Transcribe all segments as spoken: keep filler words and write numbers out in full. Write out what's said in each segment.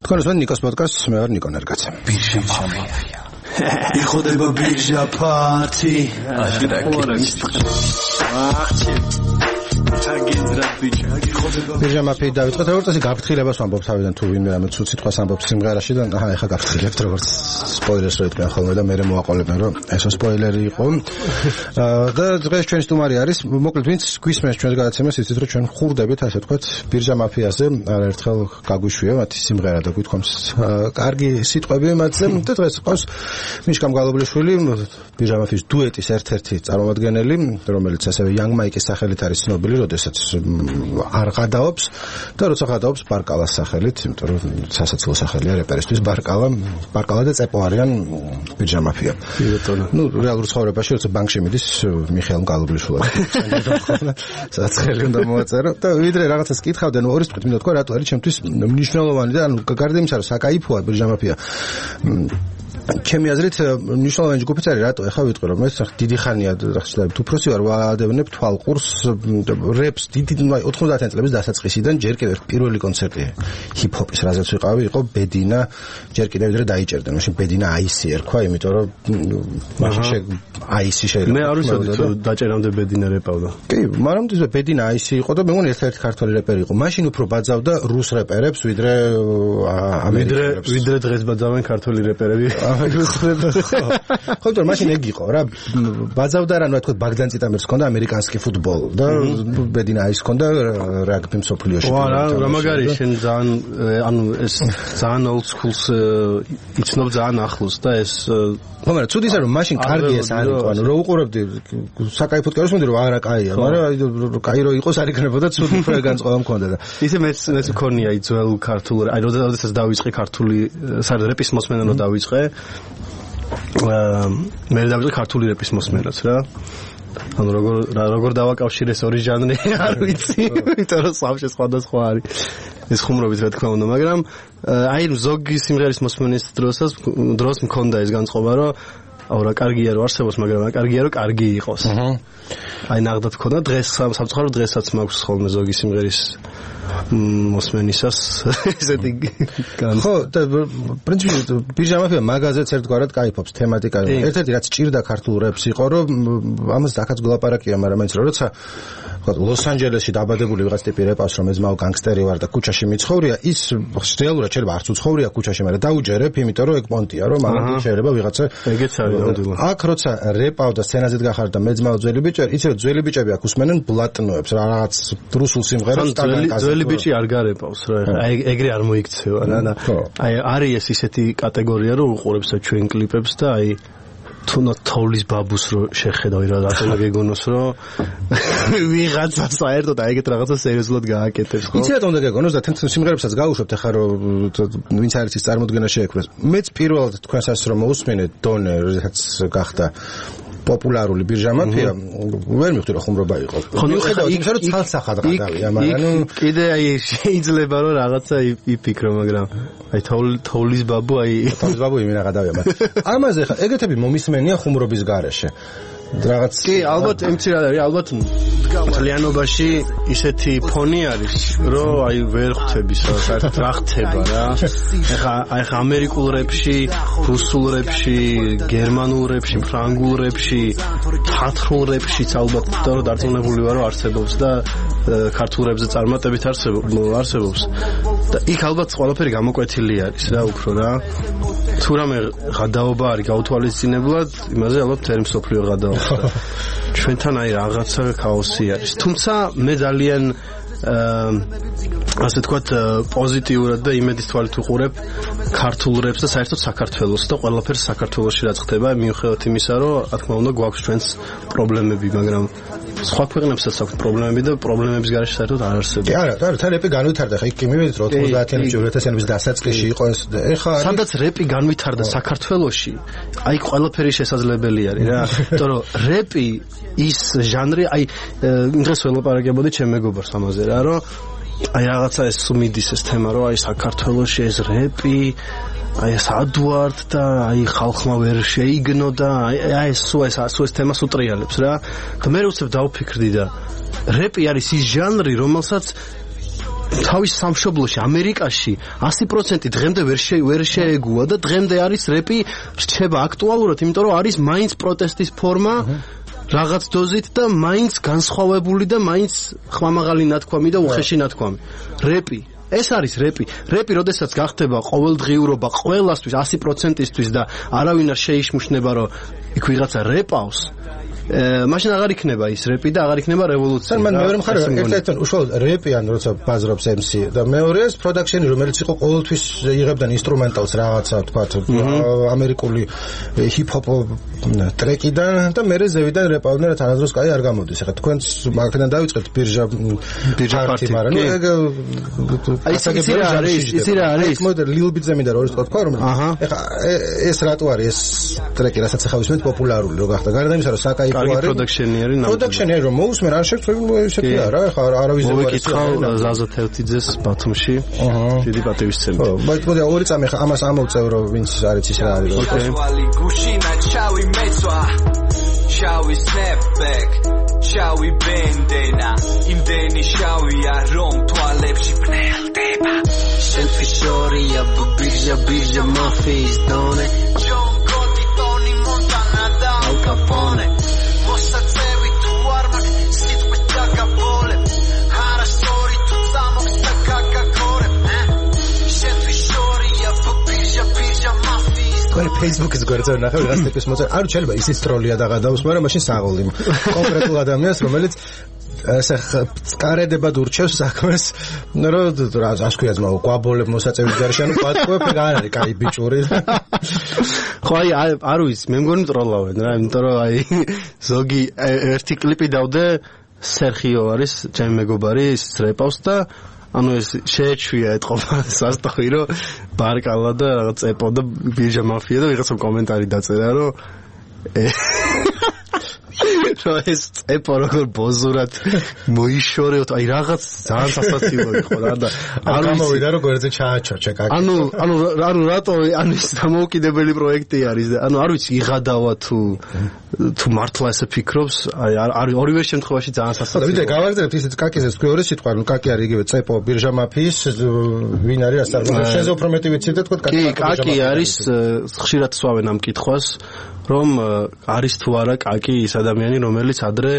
თქვენ უსმენთ ნიკოს პოდკასტს, მე ვარ ნიკო ნერგაცა. ბირჟა მაფია. იხოდება ბირჟა ფართი. ახჩი. ბირჟა მაფია დავიწყოთ, როგორც ასე გაფრთხილებას ვამბობ თავიდან თუ ვინმე რამე ცუდ სიტყვას ამბობს სიმღერაში და აჰა ეხა გაფრთხილებთ როგორც სპოილერს რო იტყვიან ხოლმე და მე მოვაყოლებენ რომ ესო სპოილერი იყო. და დღეს ჩვენი სტუმარი არის, მოკლედ ვინც გვისმენს ჩვენს გადაცემას, იცით რომ ჩვენ ხურდებით ასე ვთქვათ ბირჟა მაფიაზე, არაერთხელ გაგვიშვია მათი სიმღერა და გვითხოვს კარგი სიტყვები მათზე და დღეს ყავს მიშკამ გალობლიშვილი, ბირჟა მაფიის დუეტის ერთ-ერთი წარმომადგენელი, რომელიც ასევე Young Mike-ის სახელით არის ცნობილი, როდესაც არ გადაობს და როცა გადაობს ბარკალას სახელით, იმიტომ რომ სასაცილო სახელია რეპერისთვის ბარკალა, ბარკალა და წეპო არიან ბირჟა მაფია. ნუ რეალურ ცხოვრებაში როცა ბანკში მიდის მიხეილ გალობლიშვილად სადაც ხელი უნდა მოაწერო და ვიდრე რაღაცას კითხავდნენ ორი წუთი მინდა თქვა რატო არის ჩემთვის მნიშვნელოვანი და ანუ გარდა იმისა რომ საკაიფოა ბირჟა მაფია ჩემი აზრით მნიშვნელოვანი ჯგუფიც არის რატო ეხა ვიტყვი რომ ეს დიდი ხანია ხსნაირად უფროსი ვარ ვადევნებ თვალყურს რეპს დიდი ოთხმოცდაათი წლების დასაწყისიდან ჯერ კიდევ პირველი კონცერტი ჰიპ-ჰოპის რაზეც ვიყავი იყო ბედინა ჯერ კიდევ ვიდრე დაიჭერდნენ მაშინ ბედინა აისი ერქვა იმიტომ რომ მაშინ აისი შეიძლება მე არ ვიცოდი თუ დაჭერამდე ბედინა რეპავდა კი მაგრამ ის ბედინა აისი იყო და მე მგონი ერთ-ერთი ქართველი რეპერი იყო მაშინ უფრო ბაძავდა რუს რეპერებს ვიდრე ამერიკელებს ვიდრე დღეს ბაძავენ ქართველი რეპერები ხო, თორე მაშინ ეგ იყო რა. ბაძავდა რა, ნუ თქვა ბაგდან ციტამერს ჰქონდა ამერიკანსკი ფუტბოლ და ბედინა ის ჰქონდა რაგბი მსოფლიოში. ვა რა, რა მაგარი შენ ძალიან ანუ ეს ძალიან old schools იცნობ ძალიან ახლოს და ეს მაგრამ ცუდი ისე რომ მაშინ კარგი ეს არ იყო, ანუ რო უყურებდი საკაიფოდ კაროს მომდი რომ არა კაია, მაგრამ კაი რო იყოს არ იქნებოდა ცუდი უფრო განწყობა მქონდა და ისე მეც მეც მქონია ძველ ქართულ აი როდესაც დავიწყე ქართული საერთოდ რეპის მოსმენა რო დავიწყე მე დავიწყე ქართული რეპის მოსმენაც რა ანუ როგორ როგორ დავაკავშირე ეს ორი ჟანრი არ ვიცი იმიტომ რომ სამში სხვადასხვა არის ეს ხუმრობით რა თქმა უნდა მაგრამ აი ზოგი სიმღერის მოსმენის დროსაც დროს მქონდა ეს განწყობა რომ აუ რა კარგია რომ არსებობს მაგრამ რა კარგია რომ კარგი იყოს აი ნახდათ მქონდა დღეს სამწუხაროდ დღესაც მაქვს ხოლმე ზოგი სიმღერის მოსმენისას ესეთი ხო და პრინციპი ბირჟა მაფია მაგაზეც ერთგვარად кайფობს თემატიკა ერთ-ერთი რაც ჭირდა ქართულ რეპს იყო რომ ამას დაკაც გლაპარაკია მაგრამ მაინც როცა ხო ლოს-ანჯელესში დაბადებული ვიღაც ტიპი რეპავს რომ ეძმაო განგსტერი ვარ და ქუჩაში მიცხოვრია ის რეალურად შეიძლება არც უცხოვრია ქუჩაში მაგრამ დაუჯერებ იმიტომ რომ ეგ პონტია რომ ამან შეიძლება ვიღაცა ეგეც არის ნამდვილად აქ როცა რეპავ და სცენაზეთ გახარ და მეძმაო ძველი ბიჭები იცი რომ ძველი ბიჭები აქ უსმენენ ბლატნოებს რა რაღაც რუსულ სიმღერას ძველი ბიჭი არ გარეპავს რა აი ეგრე არ მოიქცევა რა და აი არის ეს ისეთი კატეგორია რომ უყურებს ჩვენ კლიპებს და აი თუნდაც თოვლის ბაბუს რო შეხედავი რა რატომ გეგონოს რომ ვიღაცა საერთოდ აი ეგეთ რაღაცა სერიოზულად გააკეთებს ხო იცი რატომ უნდა გეგონოს და თუნდაც სიმღერებსაც გაუშვებთ ახლა რომ ვინც არის ის წარმოდგენა შეექმნას მეც პირველად თქვენსაც რომ მოусმინეთ დონე როდესაც გახდა პოპულარული ბირჟა მაფია ვერ მივხვდი რომ ხუმრობა იყო. ხო მიუხედავად იმისა რომ ცალსახად გადავია, მაგრამ ნუ კიდე აი შეიძლება რომ რაღაცა იფიქრო, მაგრამ აი თოვლის ბაბუ აი თოვლის ბაბუ იმენა გადავია, მაგრამ ამაზე ხა ეგეთები მომისმენია ხუმრობის გარეშე. რაღაც კი ალბათ ემცირად არის ალბათ ძალიანობაში ისეთი ფონი არის რომ აი ვერ ხვდები საერთოდ რა ხდება რა ეხა აი ხა ამერიკულ რეპში რუსულ რეპში გერმანულ რეპში ფრანგულ რეპში თათრულ რეპშიც ალბათ და რომ დარწმუნებული ვარ რომ არსებობს და ქართულ რეპზე წარმატებით არსებობს და იქ ალბათ ყველაფერი გამოკვეთილი არის რა უფრო რა თუ რამე გადაობა არის გაუთვალისწინებლად იმაზე ალბათ თერმ სოფლიო გადაობა ჩვენთან აი რაღაცა ქაოსი არის თუმცა მე ძალიან ასე თქვათ პოზიტიურად და იმედის თვალით უყურებ ქართულ რეპს და საერთოდ საქართველოს და ყველაფერს საქართველოში რაც ხდება მიუხედავად იმისა რომ რა თქმა უნდა გვაქვს ჩვენს პრობლემები მაგრამ სხვა ქვეყნებსაც აქვს პრობლემები და პრობლემების გარეშე საერთოდ არ არსებობს. კი არა, არა, თან რეპი განვითარდა, ხა იქ კი მივედით რომ ოცდაათიანებში ათასიანების დასაწყისში იყო ეს ეხა სადაც რეპი განვითარდა საქართველოში, აი ყველაფერი შესაძლებელი არის რა. იმიტომ რომ რეპი ის ჟანრი, აი დღეს ველაპარაკებოდი ჩემ მეგობარს ამაზე რა, რომ აი რაღაცა ეს მიდის ეს თემა რომ აი საქართველოში ეს რეპი აი ეს ადვარდ და აი ხალხმა ვერ შეიგნო და აი ეს სულ ეს სულ ეს თემას უტრიალებს რა და მე უცებ დავფიქრდი და რეპი არის ის ჟანრი რომელსაც თავის სამშობლოში ამერიკაში one hundred percent დღემდე ვერ ვერ შეეგუა და დღემდე არის რეპი რჩება აქტუალურად, იმიტომ რომ არის მაინც პროტესტის ფორმა რაღაც დოზით და მაინც განსხვავებული და მაინც ხმამაღალი ნათქვამი და უხეში ნათქვამი. რეპი ეს არის რეპი. რეპი, როდესაც გახდება ყოველდღიურობა ყველასთვის one hundred percent-ისთვის და არავინ არ შეიშმუშნება, რომ იქ ვიღაცა რეპავს, მაშინ აღარ იქნება ის რეპი და აღარ იქნება რევოლუცია. მან მეორე მხარე ერთ-ერთი უშუალოდ რეპი ან როცა ბაზრობს ემ სი და მეორე ის პროდაქშენი, რომელიც იყო ყოველთვის იღებდნენ ინსტრუმენტალს რაღაცა, თქვათ, ამერიკული ჰიპ-ჰოპ ტრეკიდან და მერე ზევიდან რეპავდნენ, რაც არასდროს კაი არ გამოდის. ეხლა თქვენს მაგიდან დავიწყეთ ბირჟა ბირჟა პარტი, მაგრამ ნუ ეგ აი ის რა არის, ის რა არის. მოდერ ლილ ბიტზე მინდა რომ თქვა რომ ეხლა ეს რატო არის ეს ტრეკი, რასაც ახლა ვისმენთ პოპულარული რო გახდა. გარდა იმისა, რომ საკაი კარგი პროდაქშენი არის ნამდვილად. პროდაქშენი რომ მოусმენ არ შეგვიძლია ესეთი არა, ეხლა არავის δεν არის. მოვიკითხავ ზაზა თევთიძეს ბათუმში. დიდი პატივისცემით. ხო, მოდი ორი წამი ხა ამას ამოვწევ რომ ვინც არის ის რა არის. შვალი გუშინა ჩავი მეცვა. შავი snapback, შავი ბენდენა, იმდენი შავია რომ თვალებში ფნელდება. Selfie შორია ბირჟა ბირჟა მაფიის დონე. John Gotti, Tony Montana და Al Capone. მოსაწევი თუ არ მაქვს სიტყვით დაგაბოლებ. არასწორი თუ წამოქვს და გაგაქორებ. Selfie შორია ბირჟა ბირჟა მაფიის თქვენი Facebook-ის გვერდზე ნახე ვიღაც ტიპის მოწერა. არ შეიძლება ისიც ტროლია და გადაუსმო, მაგრამ მაშინ საღოლი. კონკრეტულ ადამიანს, რომელიც ესე წკარედებად ურჩევს საქმეს, რომ რა ასქვია ძმაო, ყვაბოლებ მოსაწევის გარშე, ანუ პატკოებ ეგ არ არის კაი ბიჭური. ხო აი არ ვიცი, მე მგონი ტროლავენ რა, იმიტომ რომ აი ზოგი ერთი კლიპი დავდე, სერხიო არის, ჩემი მეგობარი, ის რეპავს და ანუ ეს შეეჩვია ეთყობა სასტოი რომ ბარკალა და რაღაც ეპო და ბირჟა მაფია და ვიღაცა კომენტარი დაწერა რომ რომ ეს ეპო როგორ ბოზურად მოიშორეოთ, აი რაღაც ძალიან სასაცილო იყო რა და არ გამოვიდა რომ გვერდზე ჩააჩოჩე კაკი. ანუ ანუ ანუ რატო ანუ ეს დამოუკიდებელი პროექტი არის და ანუ არ ვიცი იღადავა თუ თუ მართლა ესე ფიქრობს, აი არ ორივე შემთხვევაში ძალიან სასაცილო. ვიდრე გავაგზავნებთ ისეთ კაკიზეს მეორე სიტყვა, ნუ კაკი არის იგივე წეპო ბირჟა მაფიის ვინ არის ასე არ შენზე უფრო მეტი ვიცი და თქვა კაკი. კი, კაკი არის ხშირად სვავენ ამ კითხვას, რომ არის თუ არა კაკი ის ადამიანი, რომელიც ადრე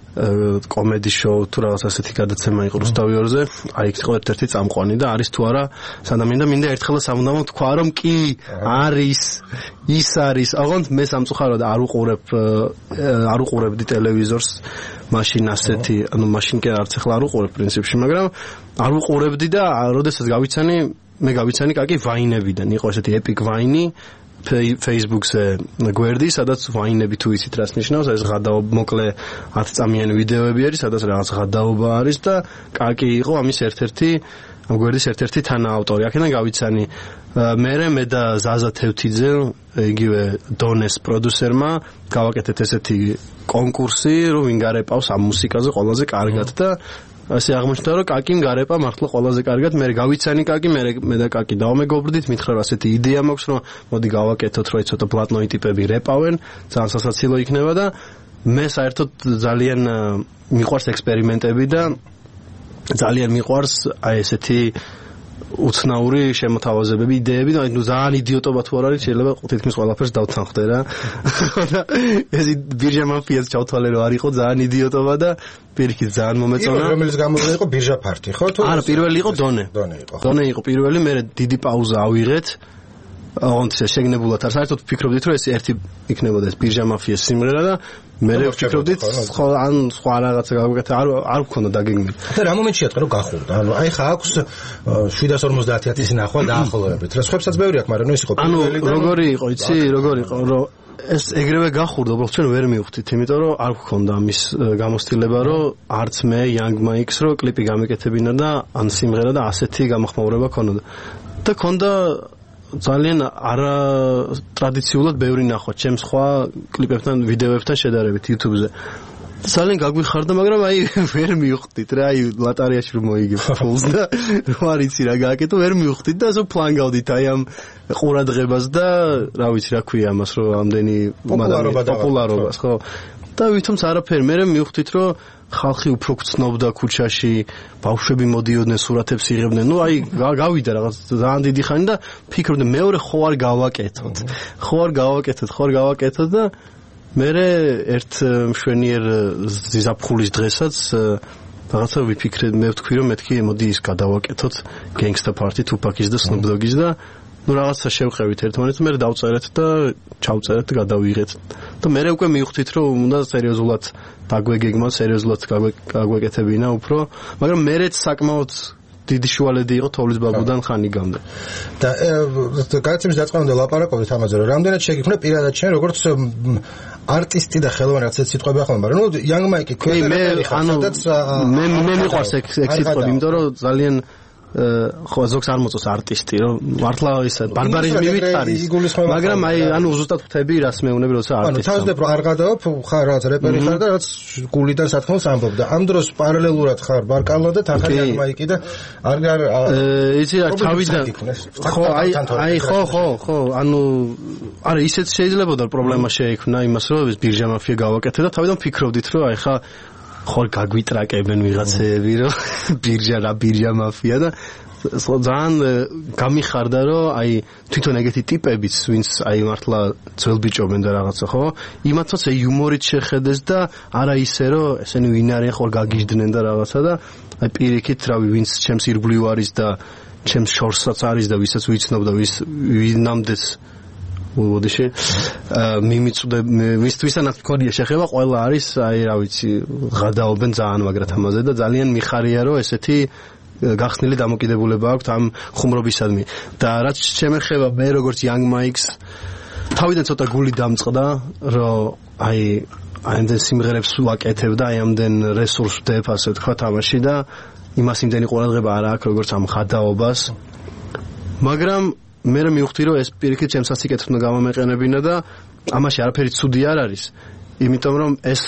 კომედი შოუ თუ რაღაც ასეთი გადაცემა იყო რუსთავიორზე, აი იქ იყო ერთ-ერთი წამყვანი და არის თუ არა სადამინ და მინდა ერთხელ სამუდამოდ თქვა რომ კი არის ის არის. აღონდ მე სამწუხაროდ არ უყურებ არ უყურებდი ტელევიზორს მაშინ ასეთი, ანუ მაშინ კი არც ახლა არ უყურებ პრინციპში, მაგრამ არ უყურებდი და როდესაც გავიცანი მე გავიცანი კაკი ვაინებიდან, იყო ესეთი ეპიკ ვაინი Facebook-ზე გვერდი, სადაც ვაინები თუ ისიც რას ნიშნავს, ეს ღადაობა მოკლე ათი წამიანი ვიდეოები არის, სადაც რაღაც ღადაობა არის და კაკი იყო ამის ერთ-ერთი ამ გვერდის ერთ-ერთი თანაავტორი. აქედან გავიცანი მერე მე და ზაზა თევთიძე, იგივე დონეს პროდიუსერმა გავაკეთეთ ესეთი კონკურსი, რომ ვინ გარეპავს ამ მუსიკაზე ყველაზე კარგად და ასე აღმოჩნდა რომ კაკიმ გარეპა მართლა ყველაზე კარგად. მე გავიცანი კაკი, მე მე და კაკი დავმეგობრდით, მითხრა რომ ასეთი იდეა მაქვს, რომ მოდი გავაკეთოთ, რომ ცოტა პლატნოი ტიპები რეპავენ, ძალიან სასაცილო იქნება და მე საერთოდ ძალიან მიყვარს ექსპერიმენტები და ძალიან მიყვარს აი ესეთი უცნაური შემოთავაზებები, იდეები და ნუ ძალიან იდიოტობა თუ არ არის, შეიძლება თითქმის ყველაფერს დავთანხმდე რა. და ეს ბირჟა მაფიას ჩავთვალე რომ არ იყო ძალიან იდიოტობა და პირიქით ძალიან მომეწონა. რომელიც გამოვიდა იყო ბირჟა ფარტი, ხო თუ? არა, პირველი იყო დონე. დონე იყო. დონე იყო პირველი, მე დიდი პაუზა ავიღეთ. ოღონდ შეეგნებულად არ საერთოდ ფიქრობდით რომ ეს ერთი იქნებოდა ეს ბირჟა მაფიას სიმღერა და მე ვფიქრობდით ხო ან სხვა რაღაცა გავაკეთე, არ არ მქონდა დაგეგმილი. და რა მომენტში ატყრო გახურდა? ანუ აი ხა აქვს შვიდას ორმოცდაათი ნახვა დაახლოებით. რა სხვებსაც ბევრი აქვს, მაგრამ ეს იყო პირველი და ანუ როგორი იყო, იცი, როგორი იყო, რომ ეს ეგრევე გახურდა, უბრალოდ ჩვენ ვერ მივხვდით, იმიტომ რომ არ გქონდა ამის გამოცდილება, რომ არც მე Young Mike-ს რო კლიპი გამეკეთებინა და ან სიმღერა და ასეთი გამოხმაურება ქონოდა. და ქონდა ძალიან არა ტრადიციულად ბევრი ნახვა ჩემ სხვა კლიპებთან, ვიდეოებთან შედარებით YouTube-ზე. ძალიან გაგვიხარდა, მაგრამ აი ვერ მივხვდით რა, აი ლატარიაში რომ მოიგებ ფულს და რა არიცი რა გააკეთო, ვერ მივხვდით და ასე ფლანგავდით აი ამ ყურადღებას და რა ვიცი რა ქვია ამას, რომ ამდენი პოპულარობას, ხო? და ვითომც არაფერი, მე მივხვდით რომ ხალხი უფრო გწნობდა ქუჩაში, ბავშვები მოდიოდნენ, სურათებს იღებდნენ. ნუ აი გავიდა რაღაც ძალიან დიდი ხანი და ფიქრობდი მეორე ხო არ გავაკეთოთ. ხო არ გავაკეთოთ, ხო არ გავაკეთოთ და მე ერთ მშვენიერ ზაფხულის დღესაც რაღაცა ვიფიქრე, მე ვთქვი რომ მეთქი მოდი ის გადავაკეთოთ Gangsta Party, Tupac-ის და Snoop Dogg-ის და ნუ რაღაცა შევყევით ერთმანეთს, მე დავწერეთ და ჩავწერეთ და გადავიღეთ. და მე უკვე მივხვდით რომ უნდა სერიოზულად დაგვეგეგმა, სერიოზულად გაგვეკეთებინა უფრო, მაგრამ მერეც საკმაოდ დიდი შუალედი იყო თოვლის ბაბუდან ხანიგამდე. და გადაცემის დაწყებამდე ლაპარაკობთ ამაზე, რომ რამდენად შეგიქმნა პირადად შენ როგორც არტისტი და ხელოვანი რაღაც სიტყვები ახლა, მაგრამ ნუ Young Mike-ი ქვესტერი ხარ, სადაც მე მე მიყვარს ეგ სიტყვები, იმიტომ რომ ძალიან ხო ზოგს არ მოწონს არტისტი, რომ მართლა ისა ბარბარიზმი ვითხარის, მაგრამ აი ანუ ზუსტად ხვდები რას მეუბნები როცა არტისტი. ანუ თავისდებ რომ არ გადავებ, ხარ რაღაც რეპერი ხარ და რაღაც გულიდან სათქმელს ამბობ და ამ დროს პარალელურად ხარ ბარკალო და თან Young Mike-ი და არ არ იცი რა თავიდან ხო აი აი ხო ხო ხო ანუ არა ისეთ შეიძლებოდა პრობლემა შეექმნა იმას რომ ეს ბირჟა მაფია გავაკეთე და თავიდან ფიქრობდით რომ აი ხა ხარ გაგვიტრაკებენ ვიღაცეები რომ ბირჟა რა ბირჟა მაფია და ძალიან გამიხარდა რომ აი თვითონ ეგეთი ტიპებიც ვინც აი მართლა ძველბიჭობენ და რაღაცა ხო იმათაც იუმორით შეხედეს და არა ისე რომ ესენი ვინ არიან ხარ გაგიჟდნენ და რაღაცა და აი პირიქით რავი ვინც ჩემს ირგვლივ არის და ჩემს შორსაც არის და ვისაც ვიცნობ და ვის ვინამდეც მოდიში მიმიწვდე მისთვისანაც მქონია შეხება ყველა არის აი რა ვიცი გადაობენ ძალიან მაგრად ამაზე და ძალიან მიხარია რომ ესეთი გახსნილი დამოკიდებულება აქვს ამ ხუმრობისადმი და რაც შემეხება მე როგორც Young Mike-ს თავიდან ცოტა გული დამწყდა რომ აი ამდენ სიმღერებს ვაკეთებ და აი ამდენ რესურსს ვდებ ასე თქვა თამაში და იმას იმდენი ყურადღება არ აქვს როგორც ამ ხადაობას მაგრამ მე მივხვდი რომ ეს პირიქით ჩემსაც იკეთებ უნდა გამომეყენებინა და ამაში არაფერი ცუდი არ არის იმიტომ რომ ეს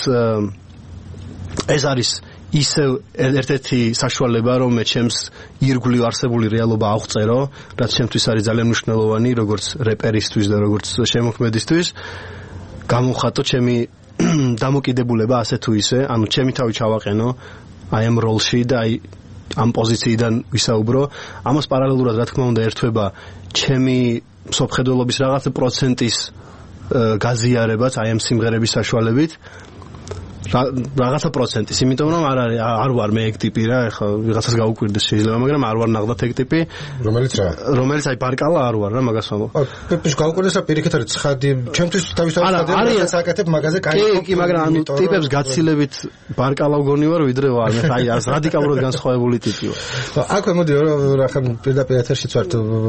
ეს არის ისევ ერთ-ერთი საშუალება რომ მე ჩემს ირგვლივ არსებული რეალობა აღწერო რაც ჩემთვის არის ძალიან მნიშვნელოვანი როგორც რეპერისთვის და როგორც შემოქმედისთვის გამოვხატო ჩემი დამოკიდებულება ასე თუ ისე ანუ ჩემი თავი ჩავაყენო აი ამ როლში და აი ამ პოზიციიდან ვისაუბრო ამას პარალელურად რა თქმა უნდა ერთვება ჩემი სოფხედველობის რაღაც პროცენტის გაზიარებაც აი ამ სიმღერების საშუალებით რაღაცა პროცენტის იმიტომ რომ არ არის არ ვარ მე ეგ ტიპი რა ეხლა ვიღაცას გაუკვირდეს შეიძლება მაგრამ არ ვარ ნახდათ ეგ ტიპი რომელიც რა რომელიც აი პარკალა არ ვარ რა მაგას ვამბობ პეპის გაუკვირდეს რა პირიქით არის ცხადი ჩემთვის თავისთავად ხადია საკეთებ მაგაზე კაი კი კი მაგრამ ანუ ტიპებს გაცილებით პარკალა ვგონი ვარ ვიდრე ვარ მე აი ას რადიკალურად განსხვავებული ტიპი ვარ აქვე მოდი რა ხან პირდაპირ ეთერშიც ვართ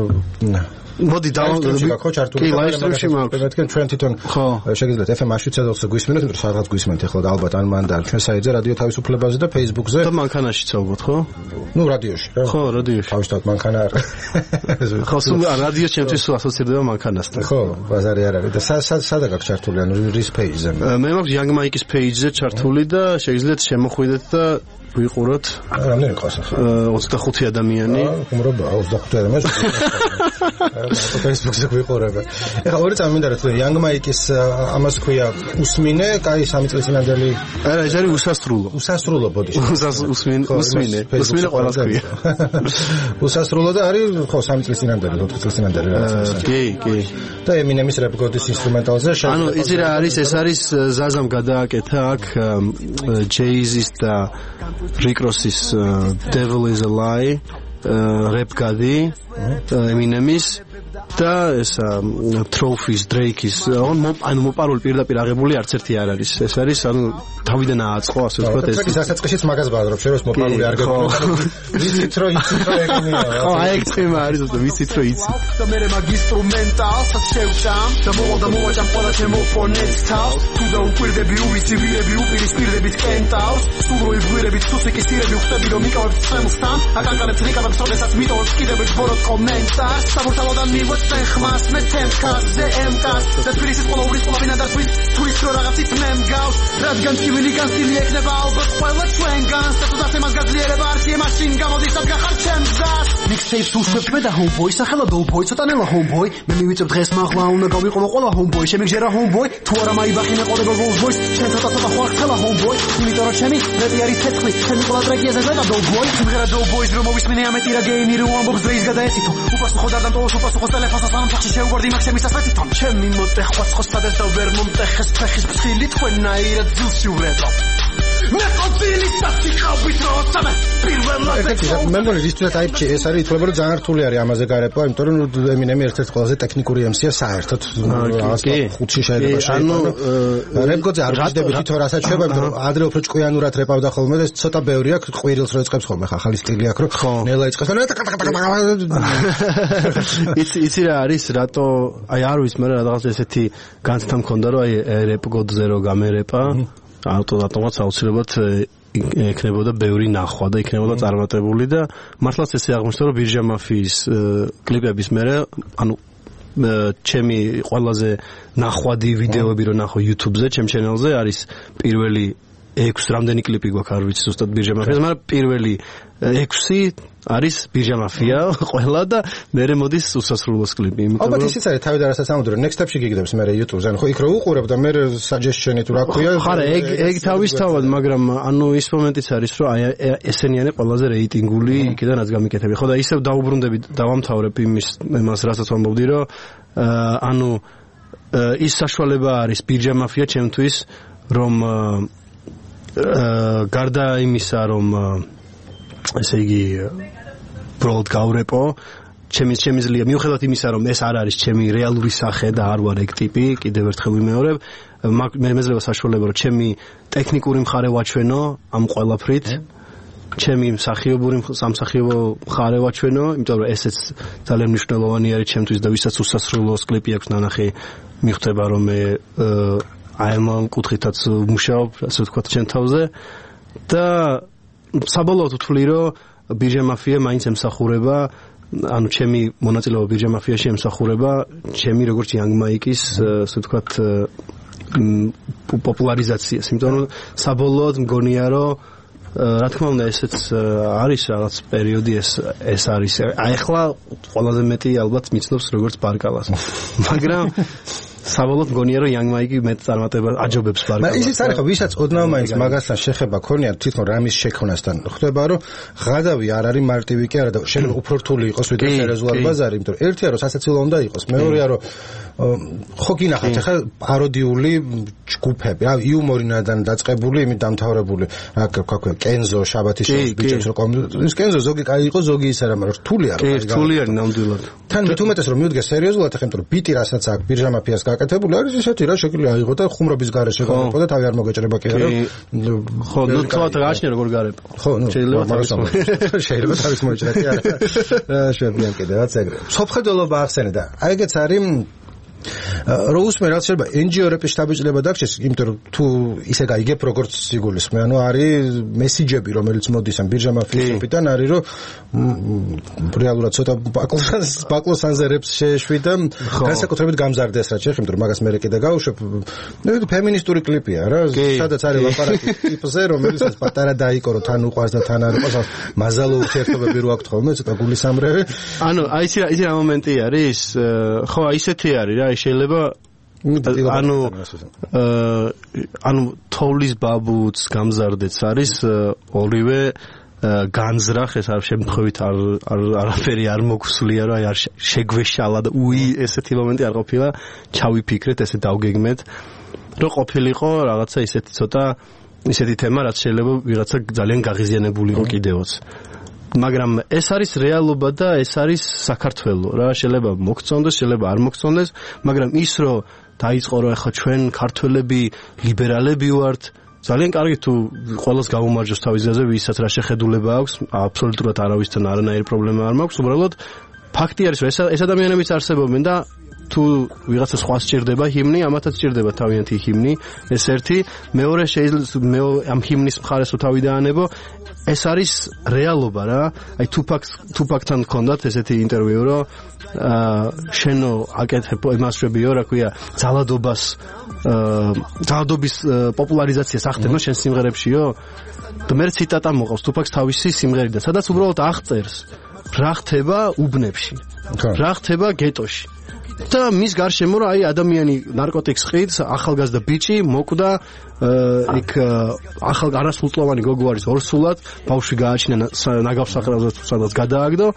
მოდი დავამბობ ხო ჩართული ლაივსტრიმში მაქვს მეთქენ ჩვენ თვითონ შეგიძლიათ ეფ ემ შვიდსა გვისმენთ იმიტომ სადღაც გვისმენთ ეხლა და ალბათ ან მან და ჩვენ საიტზე რადიო თავისუფლებაზე და Facebook-ზე და მანქანაშიც ალბათ ხო ნუ რადიოში რა ხო რადიოში თავისთავად მანქანა არ ხო სულ რადიო ჩემთვის ასოცირდება მანქანასთან ხო ბაზარი არ არის და სადა გაქვს ჩართული ანუ რის პეიჯზე მე მაქვს Young Mike-ის პეიჯზე ჩართული და შეგიძლიათ შემოხვიდეთ და ვიყუროთ რამდენი ყავს ახლა ოცდახუთი ადამიანი უმრობა ოცდახუთი ადამიანი Facebook-ზე ვიყურებ ეხლა ორი წამინდა რა თქმა უნდა Young Mike-ის ამას ქვია უსმინე კაი სამი წლის წინანდელი არა ეს არის უსასრულო უსასრულო ბოდიში უსმინე უსმინე უსმინე ყველას ქვია უსასრულო და არის ხო სამი წლის წინანდელი ოთხი წლის წინანდელი რაღაცა კი კი და Eminem-ის Rap God-ის ინსტრუმენტალზე ანუ იცი რა არის ეს არის ზაზამ გადააკეთა აქ Jay-Z-ის და Rick Ross-ის Devil is a Lie Rap God-ი Eminem-ის და ეს Trophies Drake-ის ანუ მოპარული პირდაპირ აღებული არც ერთი არ არის ეს არის ანუ თავიდან ააწყო ასე ვთქვათ ეს ის დასაწყისიც მაგას ბაზრობ შენ რომ მოპარული არ გეგმო ვიცით რომ იცით რომ ეგენია ხო აი ეგ თემა არის უბრალოდ ვიცით რომ იცით და მე მაგ ინსტრუმენტალს შევჭამ და მოვა და მოვაჭამ ყველა ჩემო ფონეტს თავს თუ და უკვირდები უვისი ვირები უპირისპირდებით კენტავს სულროი გვირებით სუსიკის ტირები ხვდები რომ მიკავებს ჩემსთან აკაკარებს რიკავებს როდესაც მიტოვებს კიდევ ბოროტ კომენტარს საბურთალო და ყველგან მივოცენ ხმას მე თემკას ზე ემკას და თბილისის ყველა ურის ყველა ვინა დაწვის თუ ის რო რაღაცით მე მგავს რადგან ტივილი განსილი ექნება ალბათ ყველა ჩვენგანს და თუ დათემას გაძლიერება არქი მაშინ გამოდის ადგახარ ჩემს გას mixtapes უშვებ მე და homeboy სახელად oldboy ცოტანელა homeboy მე მივიწევ დღეს მაღლა უნდა გავიყოლო ყველა homeboy შემიგჟერა homeboy თუ არა მაიბახინა ყოდება rolls boys შენ ცოტა ცოტა ხო ახლა homeboy იმიტომ რომ ჩემი რეპი არის თეთრი ჩემი ყველა ტრეკი ეს ზედა oldboy სიმღერა oldboys რომ მოვისმინე ამეთი რა გეიმი რო ამბობს რეის გადაეცითო უპასუხო დარდან ტოლოს უპასუხო ტელეფონს სამ ფახში შეუგვარდი მაგ ჩემი სასაცითონ ჩემი მოტეხვა ხოსტადეს და ვერ მომტეხეს ფეხის ფხილი თქვენაირად ძილში ვრეწო მე ყოველი საფიქრობით როცა პირველად მე მგონი რისთვისაც აი ეს არის ითვლება რომ ძალიან რთული არის ამაზე გარება იმიტომ რომ ემინემი ერთ-ერთი ყველაზე ტექნიკური ემსია საერთოდ ხუთში შეიძლება შეიტანო რეპგოძე არ ვიждები თვითონ რასაც შეება იმიტომ რომ ადრე უფრო ჭკვიანურად რეპავდა ხოლმე და ცოტა ბევრი აქვს ყვირილს რო იწყებს ხოლმე ახალი სტილი აქვს რომ ნელა იწყებს იცი იცი რა არის რატო აი არ ვიცი მე რაღაც ესეთი განცდა მქონდა რომ აი რეპგოძე რო გამერეპა ავტომატურად აუცილებლად ექნებოდა ბევრი ნახვა და იქნებოდა წარმატებული და მართლაც ესე აღმოჩნდა რომ ბირჟა მაფიის კლიპების მერე ანუ ჩემი ყველაზე ნახვადი ვიდეოები რო ნახო YouTube-ზე ჩემ channel-ზე არის პირველი ექვსი რამდენი კლიპი გვაქვს არ ვიცი ზუსტად ბირჟა მაფიას მაგრამ პირველი ექვსი არის ბირჟა მაფია ყველა და მერე მოდის უსასრულოს კლიპი იმიტომ რომ ალბათ ისიც არის თავი და რასაც ამოდრო next step-ში გიგდებს მერე YouTube-ზე ანუ ხო იქ რო უყურებ და მერე suggestion-ი თუ რა ქვია ხარა ეგ ეგ თავისთავად მაგრამ ანუ ის მომენტიც არის რომ აი ესენი არის ყველაზე რეიტინგული იქიდანაც გამიკეთები ხო და ისევ დაუბრუნდები დავამთავრებ იმის იმას რასაც ვამბობდი რომ ანუ ის საშუალება არის ბირჟა მაფია ჩემთვის რომ გარდა იმისა რომ ესე იგი ბროდ გავრეპო ჩემის ჩემიზლია მიუხედავად იმისა რომ ეს არ არის ჩემი რეალური სახე და არ ვარ ეგ ტიპი კიდევ ერთხელ ვიმეორებ მე მეძლევა საშუალება რომ ჩემი ტექნიკური მხარე ვაჩვენო ამ ყველაფრით ჩემი მსახიობური სამსახიობო მხარე ვაჩვენო იმიტომ რომ ესეც ძალიან მნიშვნელოვანი არის ჩემთვის და ვისაც უსასრულოს კლიპი აქვს ნანახი მიხვდება რომ მე აი ამ კუთხითაც მუშაობ ასე ვთქვათ ჩემ თავზე და საბოლოოდ ვთვლი რომ ბირჟა მაფია მაინც ემსახურება ანუ ჩემი მონაწილეობა ბირჟა მაფიაში ემსახურება ჩემი როგორც Young Mike-ის ასე ვთქვათ პოპულარიზაციას იმიტომ რომ საბოლოოდ მგონია რომ რა თქმა უნდა ესეც არის რაღაც პერიოდი ეს ეს არის აი ახლა ყველაზე მეტი ალბათ მიცნობს როგორც ბარკალას მაგრამ საბოლოოდ მგონია რომ Young Mike მეტ წარმატება აჯობებს ბარკალას. მაგრამ ისიც არის ხო ვისაც ოდნავ მაინც მაგასთან შეხება ქონია თვითონ რამის შექმნასთან. ხდება რომ ღადავი არ არის მარტივი კი არა და შეიძლება უფრო რთული იყოს ვიდრე სერიოზულად ბაზარი, იმიტომ რომ ერთია რომ სასაცილო უნდა იყოს, მეორეა რომ ხო გინახავთ ახლა პაროდიული ჯგუფები, რა იუმორინადან დაწყებული, იმით დამთავრებული, რა ქვია, კენზო, შაბათის შოუს ბიჭებს რო ის კენზო ზოგი კაი იყო, ზოგი ის არა, მაგრამ რთულია რომ კაი. კი, რთულია ნამდვილად. თან მით უმეტეს რომ მივდგე სერიოზულად ახლა, იმიტომ რომ ბიტი რასაც აქვს ბირჟა მაფიას გაკეთებული არის ისეთი რა შეგვიძლია აიღო და ხუმრობის გარეშე გაიყო და თავი არ მოგეჭრება კი არა. ხო, ნუ თქვა გააჩნია როგორ გარება. ხო, ნუ შეიძლება თავის შეიძლება თავის მოიჭრა კი არა. შეგვიძლია კიდევაც ეგრე. სოფხედელობა ახსენე და აი ეგეც არის რო უსმენ რაც შეიძლება ენ ჯი ო-ების შტაბიჭრება დაგჭირს, იმიტომ რომ თუ ისე გაიგებ როგორც სიგულისხმე, ანუ არის მესიჯები რომელიც მოდის ამ ბირჟა მაფიისებიდან არის რომ რეალურად ცოტა ბაკლოსანს ბაკლოსანზე რეპს შეეშვი და განსაკუთრებით გამზარდეს რაც შეიძლება, იმიტომ რომ მაგას მე კიდე გავუშვებ. ნუ ფემინისტური კლიპია რა, სადაც არის ლაპარაკი ტიპზე, რომელიც პატარა დაიკო რომ თან უყვარს და თან არ უყვარს, მაზალო ურთიერთობები რო აქვს ხოლმე, ცოტა გულისამრევი. ანუ აი ისი ისი რა მომენტი არის, ხო, აი ისეთი არის რა, შეიძლება ანუ ანუ თოვლის ბაბუც გამზარდეც არის ორივე განზრახ ეს არ შემთხვევით არ არაფერი არ მოგვსვლია რა არ შეგვეშალა და უი ესეთი მომენტი არ ყოფილა ჩავიფიქრეთ ესე დავგეგმეთ რომ ყოფილიყო რაღაცა ისეთი ცოტა ისეთი თემა რაც შეიძლება ვიღაცა ძალიან გაღიზიანებულიყო კიდევაც მაგრამ ეს არის რეალობა და ეს არის საქართველო რა შეიძლება მოგწონდეს შეიძლება არ მოგწონდეს მაგრამ ის რომ დაიწყო რომ ახლა ჩვენ ქართველები ლიბერალები ვართ ძალიან კარგი თუ ყველას გამომარჯოს თავის გზაზე ვისაც რა შეხედულება აქვს აბსოლუტურად არავისთან არანაირი პრობლემა არ მაქვს უბრალოდ ფაქტი არის რომ ეს ეს ადამიანებიც არსებობენ და თუ ვიღაცა სხვა სჭირდება ჰიმნი, ამათაც სჭირდება თავიანთი ჰიმნი, ეს ერთი, მეორე შეიძლება მე ამ ჰიმნის მხარეს თავი დაანებო, ეს არის რეალობა რა. აი თუფაქს თუფაქთან გქონდათ ესეთი ინტერვიუ, რომ აა შენო აკეთებ ემასრებიო, რა ქვია, ძალადობას აა ძალადობის პოპულარიზაციას ახდენო შენ სიმღერებშიო? და მე ციტატა მოყავს თუფაქს თავისი სიმღერიდან, სადაც უბრალოდ აღწერს რა ხდება უბნებში, რა ხდება გეტოში. და მის გარშემო რა აი ადამიანი ნარკოტიკს ყიდს, ახალგაზრდა ბიჭი მოკვდა იქ ახალ არასრულწლოვანი გოგო არის ორსულად, ბავშვი გააჩინა ნაგავს საყრელზე სადაც გადააგდო.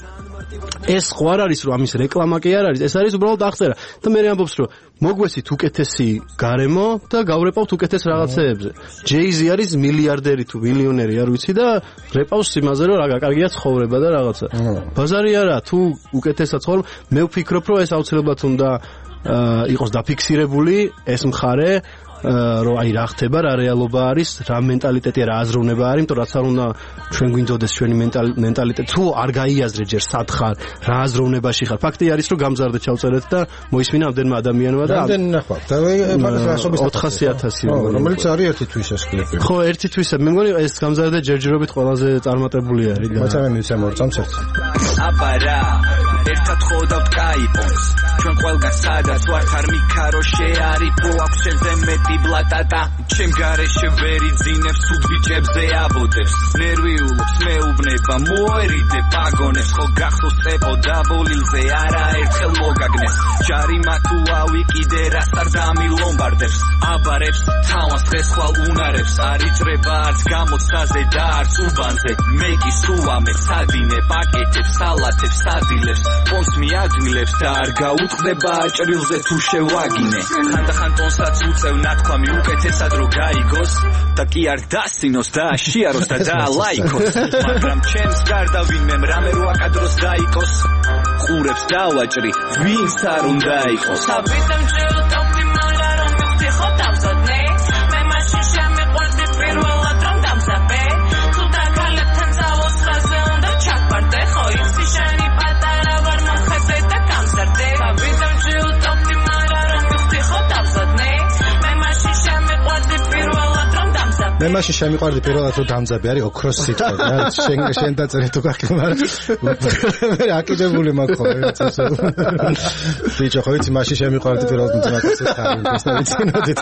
ეს ხო არ არის რომ ამის რეკლამა კი არ არის, ეს არის უბრალოდ აღწერა. და მე ამბობს რომ მოგვესით უკეთესი გარემო და გავრეპავთ უკეთეს რაღაცეებზე. ჯეიზი არის მილიარდერი თუ მილიონერი არ ვიცი და რეპავს იმაზე რომ რა გაკარგია ცხოვრება და რაღაცა. ბაზარი არა, თუ უკეთესად ცხოვრ, მე ვფიქრობ რომ ეს აუცილებლად უნდა იყოს დაფიქსირებული ეს მხარე, რომ აი რა ხდება, რა რეალობა არის, რა მენტალიტეტი, რა აზროვნება არის, იმიტომ რაც არ უნდა ჩვენ გვინდოდეს ჩვენი მენტალიტეტი, თუ არ გაიაზრე ჯერ სად ხარ, რა აზროვნებაში ხარ. ფაქტი არის რომ გამზარდე ჩავწერეთ და მოისმინა ამდენმა ადამიანმა და ამდენ ნახვა. და ფაქტს ოთხასი ათასი რომელიც არის ერთი თვის ეს კლიპი. ხო, ერთი თვის. მე მგონი ეს გამზარდე ჯერჯერობით ყველაზე წარმატებული არის და მაცა მე მივცემ ორ წამს ერთ. აბარა ერთად ხოვდავთ კაიპონს ჩვენ ყველგან სადაც ვართ არ მიქარო შეარიფო აქვს შენზე მეტი ბლატატა ჩემ გარეშე ვერ იძინებს თუ ბიჭებზე აბოდებს ნერვიულობს მეუბნება მოერიდე პაგონებს ხო გახსოვს წეპო დაბოლილზე არაერთხელ მოგაგნეს ჯარიმა თუ ავიკიდე რასტარდამი ლომბარდებს აბარებს თავას დღეს ხვალ უნარებს არ იჭრება არც გამოცდაზე და არც უბანზე მე კი სუამე სადინე პაკეტებს სალათებს სადილებს პონს მიადვილებს და არ გაუწყდება აჭრილზე თუ შევაგინე ხანდახან პონსაც უწევ ნათქვამი უკეთესად რო გაიგოს და კი არ დასინოს და აშიაროს და დაალაიქოს მაგრამ ჩემს გარდა ვინმე რამე რო აკადროს დაიკოს ყურებს დავაჭრი ვინც არ უნდა იყოს საბიტემ ჯეუტოპი მაგა რომ მიხო დავზადნე მე მაშინ შემიყვარდი პირველად რომ დამზაბე თუ დაგალებთან წავოს ხაზე უნდა ჩაკვარტე ხო იცი შენი პატარა ვარ მომხედე და გამზარდე საბიტემ ჯეუტოპი მაგა რომ მიხო დავზადნე მე მაშინ შემიყვარდი პირველად რომ დამზაბე მე მაშინ შემიყვარდი პირველად რომ დამზაბე არის ოქროს სიტყვა რა შენ შენ დაწერე თუ გაკი მაგრამ მე აკიდებული მაქვს ხო ეს ბიჭო ხო იცი მაშინ შემიყვარდი პირველად მძიმაკაცი ხარ ეს დავიცინოდეთ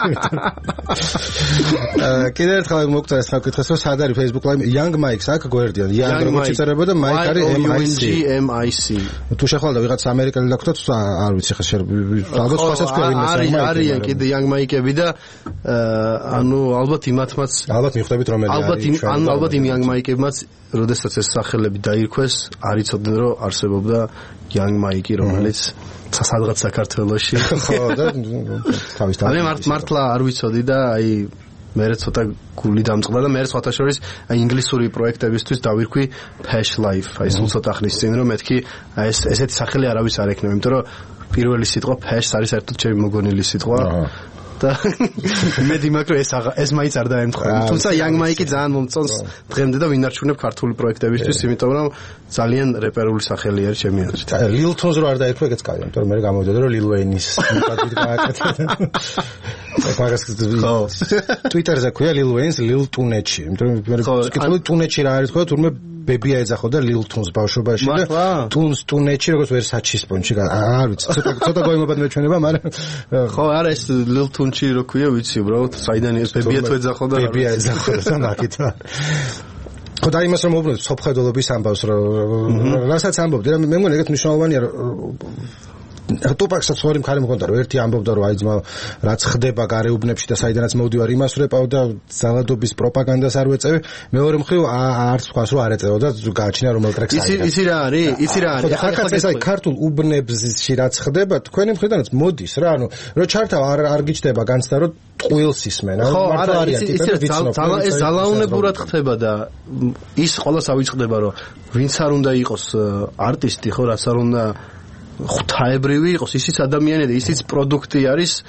კიდევ ერთხელ მოგწერ ეს საკითხს რომ სად არის Facebook Live Young Mike აქ გვერდიან Young როგორც იწერებოდა Mike არის M I C თუ შეხვალდა ვიღაც ამერიკელი ლაკვთოთ არ ვიცი ხა ალბათ სხვასაც ქვევინეს არის არიან კიდე Young Mike-ები და ანუ ალბათ იმათმაც ალბათ მიხვდებით რომელი არის ალბათ ან ალბათ იმ Young Mike-ებმაც როდესაც ეს სახელები დაირქვეს არ იცოდნენ რომ არსებობდა Young Mike რომელიც სადღაც საქართველოში ხო და თავის თავი მე მართლა არ ვიცოდი და აი მე ცოტა გული დამწყდა და მე სხვათა შორის აი ინგლისური პროექტებისთვის დავირქვი Hash Life აი სულ ცოტა ხნის წინ რომ მეთქი აი ეს ესეთი სახელი არავის არ ექნება იმიტომ რომ პირველი სიტყვა Hash არის საერთოდ ჩემი მოგონილი სიტყვა და მე დიმაკრო ეს ეს მაინც არ დაემთხვა თუმცა Young Mike ძალიან მომწონს დღემდე და ვინარჩუნებ ქართული პროექტებისთვის იმიტომ რომ ძალიან რეპერული სახელი არის ჩემი აზრით Lil Tons რო არ დაერქვა ეგეც კაია იმიტომ რომ მე გამოვიდა რომ Lil Wayne-ის მოტივი გააკეთა მაგას Twitter-ზე ქვია Lil Wayne-ს Lil Tuneci იმიტომ რომ მე ვკითხულობ Tuneci რა არის ხო თურმე ბებია ეძახო და Lil Tons ბავშვობაში და Tunes Tuneci როგორც ვერსაჩის პონჩი არ ვიცი ცოტა ცოტა გოიმობად მეჩვენება მაგრამ ხო არა ეს Lil Tuneci რო ქვია ვიცი უბრალოდ საიდან ეს ბებია თუ ეძახო და ბებია ეძახო და მაგითო ხო და იმას რომ უბრალოდ სოფხედულობის ამბავს რომ რასაც ამბობდი და მე მგონი ეგეთ მნიშვნელოვანია ტუპაკსაც ორი მხარე მქონდა რომ ერთი ამბობდა რომ აი ძმა რაც ხდება გარეუბნებში და საიდანაც მოვდივარ იმას ვრეპავ და ძალადობის პროპაგანდას არ ვეწევი მეორე მხრივ არც სხვას რო არ ეწევა და გააჩინა რომელ ტრეკს არის იცი იცი რა არის იცი რა არის ახლა ეს აი ქართულ უბნებში რაც ხდება თქვენი მხრიდანაც მოდის რა ანუ რო ჩართავ არ არ გიჩდება განცდა რომ ტყუილს ისმენ ხო არა იცი იცი ეს ძალაუნებურად ხდება და ის ყოველს ავიწყდება რომ ვინც არ უნდა იყოს არტისტი ხო რაც არ უნდა ღვთაებრივი იყოს ისიც ადამიანი და ისიც პროდუქტი არის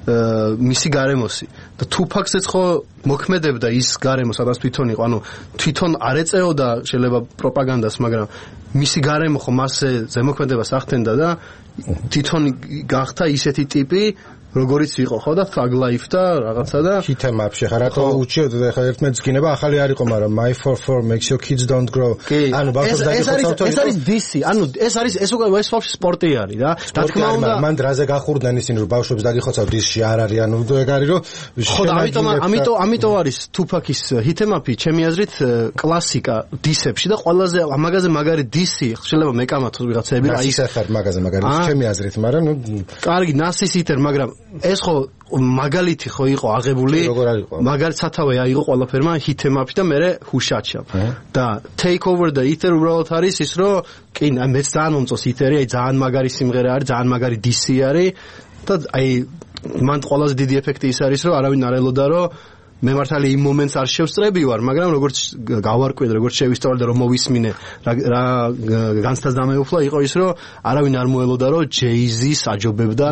მისი გარემოსი და Tupac-საც ხო მოქმედებდა ის გარემო სადაც თვითონ იყო ანუ თვითონ არ ეწეოდა შეიძლება პროპაგანდას მაგრამ მისი გარემო ხო მასზე ზემოქმედებას ახდენდა და თვითონ გახდა ისეთი ტიპი როგორიც იყო ხო და thug life და რაღაცა და ჰითემაპში ხა რატო უჩიოდ და ხა ერთმანეთს გინება ახალი არ იყო მაგრამ my four four makes your kids don't grow ანუ ბავშვებს დაგიხოცავთ ეს არის დისი ანუ ეს არის ეს უკვე ეს ბავშვი სპორტი არის რა რა თქმა უნდა მან დრაზე გახურდნენ ისინი რომ ბავშვებს დაგიხოცავთ დისში არ არის ანუ ეგ არის რომ ხო და ამიტომ ამიტომ ამიტომ არის Tupac-ის ჰითემაპი ჩემი აზრით კლასიკა დისებში და ყველაზე ამაგაზე მაგარი დისი შეიძლება მეკამათოს ვიღაცები აი ეს ახარ მაგაზე მაგარი ჩემი აზრით მაგრამ ნუ კარგი ნასისიტერ მაგრამ ეს ხო მაგალითი ხო იყო აღებული მაგალითად სათავე აიღო ყველაფერმა ჰითემაპში და მე ჰუშაჩა და take over the ether უბრალოდ არის ის რომ კი მეც ძალიან მომწონს ითერი აი ძალიან მაგარი სიმღერა არის ძალიან მაგარი დისი არის და აი მან ყველაზე დიდი ეფექტი ის არის რომ არავინ არ ელოდა რომ მე მართალი იმ მომენტს არ შევსწრები ვარ, მაგრამ როგორც გავარკვიე, როგორც შევისწავლე და რომ მოვისმინე რა განცდას დამეუფლა იყო ის, რომ არავინ არ მოელოდა, რომ Jay-Z საჯობებდა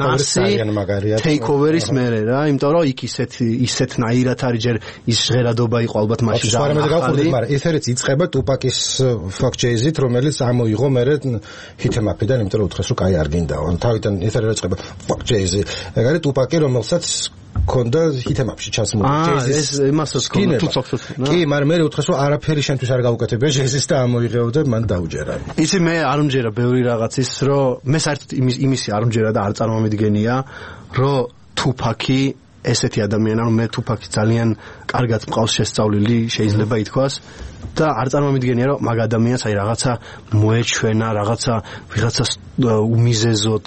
Take-over-ის მერე რა, იმიტომ რომ იქ ისეთ ისეთნაირად არის ჯერ ის ჟღერადობა იყო ალბათ მაშინ და მაგრამ ეთერიც იწყება Tupac-ის Fuck Jay-Z-ით, რომელიც ამოიღო მერე ჰითემაპიდან, იმიტომ რომ უთხრეს რომ კაი არ გინდაო. თავიდან ეთერი იწყება Fuck Jay-Z. ეგ არის Tupac-ი, რომელსაც კონდა ჰითემაპში ჩასმული Jay-Z-ის. ეს იმასაც კონდა Tupac-ს. კი, მაგრამ მე უთხრეს რომ არაფერი შენთვის არ გავუკეთებია Jay-Z-ს და ამოიღეო და მან დაუჯერა. იცი მე არ მჯერა ბევრი რაღაცის, რომ მე საერთოდ იმის იმისი არ მჯერა და არ წარმომიდგენია, რომ Tupac-ი ესეთი ადამიანი, ანუ მე Tupac-ი ძალიან კარგად მყავს შესწავლილი, შეიძლება ითქვას. და არ წარმომიდგენია რომ მაგ ადამიანს აი რაღაცა მოეჩვენა, რაღაცა ვიღაცა უმიზეზოდ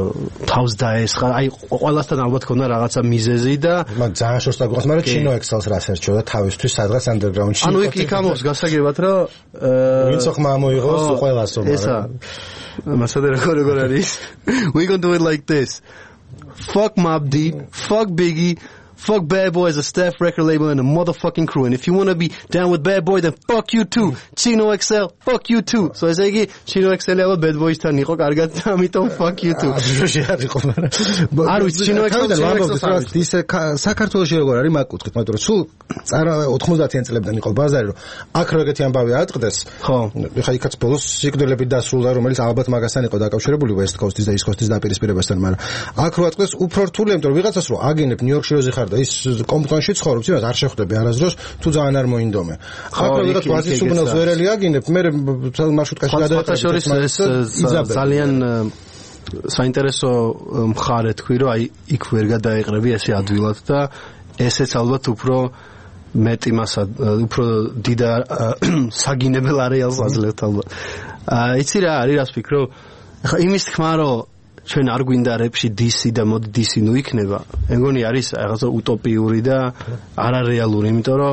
თავს დაესხა, აი ყველასთან ალბათ ქონდა რაღაცა მიზეზი და მაგ ძალიან შორს დაგუხოს, მაგრამ Chino Excel-ს რას ერჩოდა თავისთვის სადღაც underground-ში. ანუ იქ იქ ამობს გასაგებად რომ ვინც ხმა მოიღოს ყველასო, მაგრამ ესა მასადა როგორ როგორ არის we gonna do it like this. Fuck Mobb Deep, fuck Biggie, fuck Bad Boy as a staff record label and a motherfucking crew. And if you want to be down with Bad Boy, then fuck you too. Chino X L, fuck you too. So as I get Chino X L Bad Boys თან იყო კარგად და ამიტომ fuck you too. არ იყო მაგრამ არ ვიცი Chino X L ის საქართველოში როგორ არის მაგ კუთხით, მაგრამ რომ სულ წარა ოთხმოცდაათიან წლებიდან იყო ბაზარი რომ აქ რო ეგეთი ამბავი ატყდეს. ხო. ეხა იქაც ბოლოს სიკვდილები დასრულდა, რომელიც ალბათ მაგასთან იყო დაკავშირებული West Coast-ის და East Coast-ის დაპირისპირებასთან, მაგრამ აქ რო ატყდეს უფრო რთულია, იმიტომ რომ ვიღაცას რო აგინებ ნიუ-იორკში რო ზიხარ და ის კომპტონში ცხოვრობს, იმას არ შეხვდები არასდროს, თუ ძალიან არ მოინდომე. ახლა ვიღაც ვაზის უბნელს ვერელი აგინებ, მე მარშრუტკაში გადაეყრები ეს ძალიან საინტერესო მხარე თქვი, რომ აი იქ ვერ გადაეყრები ესე ადვილად და ესეც ალბათ უფრო მეტი მასა, უფრო დიდ საგინებელ არეალს აძლევთ ალბათ. იცი რა არის, რას ვფიქრობ? ახლა იმის თქმა, რომ ჩვენ არ გვინდა რეპში დისი და მოდი დისი ნუ იქნება. მეგონი არის რაღაცა უტოპიური და არარეალური, იმიტომ რომ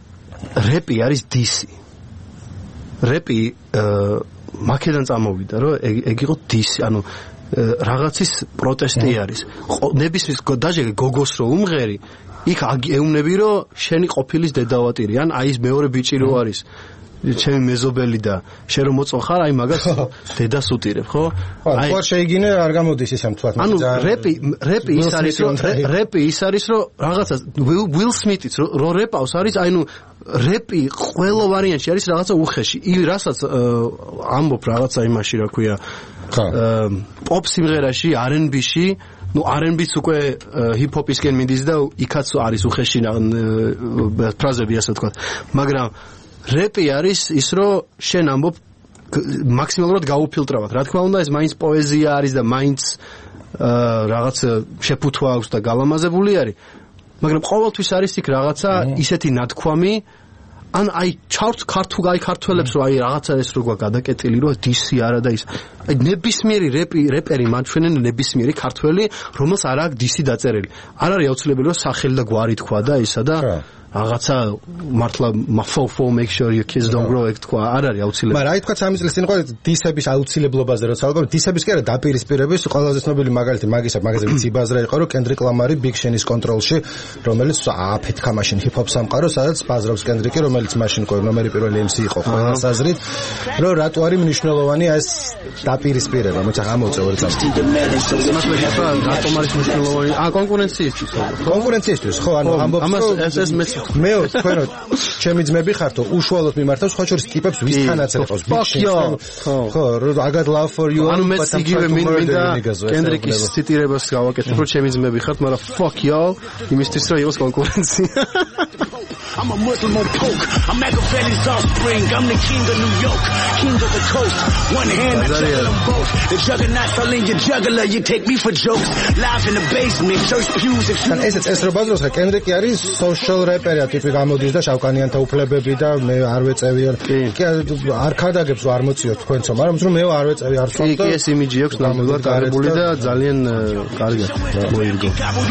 რეპი არის დისი. რეპი მაქედან წამოვიდა, რომ ეგ იყო დისი, ანუ რაღაცის პროტესტი არის. ნებისმის დაჟე გოგოს რო უმღერი, იქ ეუბნები რომ შენი ყოფილის დედავატირი, ან აი ეს მეორე ბიჭი რო არის. ჩემი მეზობელი და შენ რომ მოწონხარ, აი მაგას დედას უტირებ, ხო? აი ხო შეიგინე არ გამოდის ისე მთლად. ანუ რეპი რეპი ის არის რომ რეპი ის არის რომ რაღაცა Will Smith-იც რო რეპავს არის, აი ნუ რეპი ყველა ვარიანტში არის რაღაცა უხეში. ი რასაც ამბობ რაღაცა იმაში რა ქვია. პოპ სიმღერაში, არ ენდ ბი-ში ну არ ენდ ბი-ც უკვე ჰიპ-ჰოპისკენ მიდის და იქაც არის უხეში ფრაზები ასე თქვა. მაგრამ რეპი არის ის რომ შენ ამბობ მაქსიმალურად გაუფილტრავად. რა თქმა უნდა ეს მაინც პოეზია არის და მაინც რაღაც შეფუთვა აქვს და გალამაზებული არის. მაგრამ ყოველთვის არის იქ რაღაცა ისეთი ნათქვამი ან აი ჩავთ ქართულ აი ქართველებს რომ აი რაღაცა ეს როგორ გადაკეტილი რომ დისი არა და ის აი ნებისმიერი რეპი რეპერი მაჩვენენ ნებისმიერი ქართველი რომელს არ აქვს დისი დაწერილი. არ არის აუცილებელი რომ სახელი და გვარი თქვა და ისა და რაღაცა მართლა mafofo make sure your kids don't grow ეგ თქვა არ არის აუცილებელი. მაგრამ აი თქვა სამი წლის წინ იყო დისების აუცილებლობაზე როცა ალბათ დისების კი არა დაპირისპირების ყველაზე ცნობილი მაგალითი მაგისა მაგაზე ვიცი ბაზრა იყო რომ კენდრიკ ლამარი Big Sean-ის კონტროლში რომელიც აფეთქა მაშინ ჰიპ-ჰოპ სამყარო სადაც ბაზრობს კენდრიკი რომელიც მაშინ ყო ნომერი პირველი ემ სი იყო ყველას აზრით რომ რატო არის მნიშვნელოვანია ეს დაპირისპირება მოიცა გამოვწევ ორი წამი რატომ არის მნიშვნელოვანი ა კონკურენციისთვის კონკურენციისთვის ხო ანუ ამბობს ამას ეს ეს მე მე თქვენო ჩემი ძმები ხართო უშუალოდ მიმართავს ხო შორის ტიპებს ვისთანაც ეყოს ხო I got love for you ანუ მე იგივე მინდა კენდრიკის ციტირებას გავაკეთებ რომ ჩემი ძმები ხართ მაგრამ fuck y'all იმისთვის რომ იყოს კონკურენცია I'm a Muslim on coke. I'm Machiavelli's offspring. I'm the king of New York, king of the coast. One hand, I juggle them both. The juggernauts all in your juggler. You take me for jokes. Live in the basement, church pews. If you ესეც ეს რო ბაზრობს, კენდრიკი არის social rapper-ია, ტიპი გამოდის და შავკანიანთა უფლებები და მე არ ვეწევიან. კი არ ქადაგებს არ მოციო თქვენцо, მაგრამ რომ მე არ ვეწევი არ ვთქვი. კი, ეს იმიჯი აქვს ნამდვილად გარებული და ძალიან კარგია მოირგო.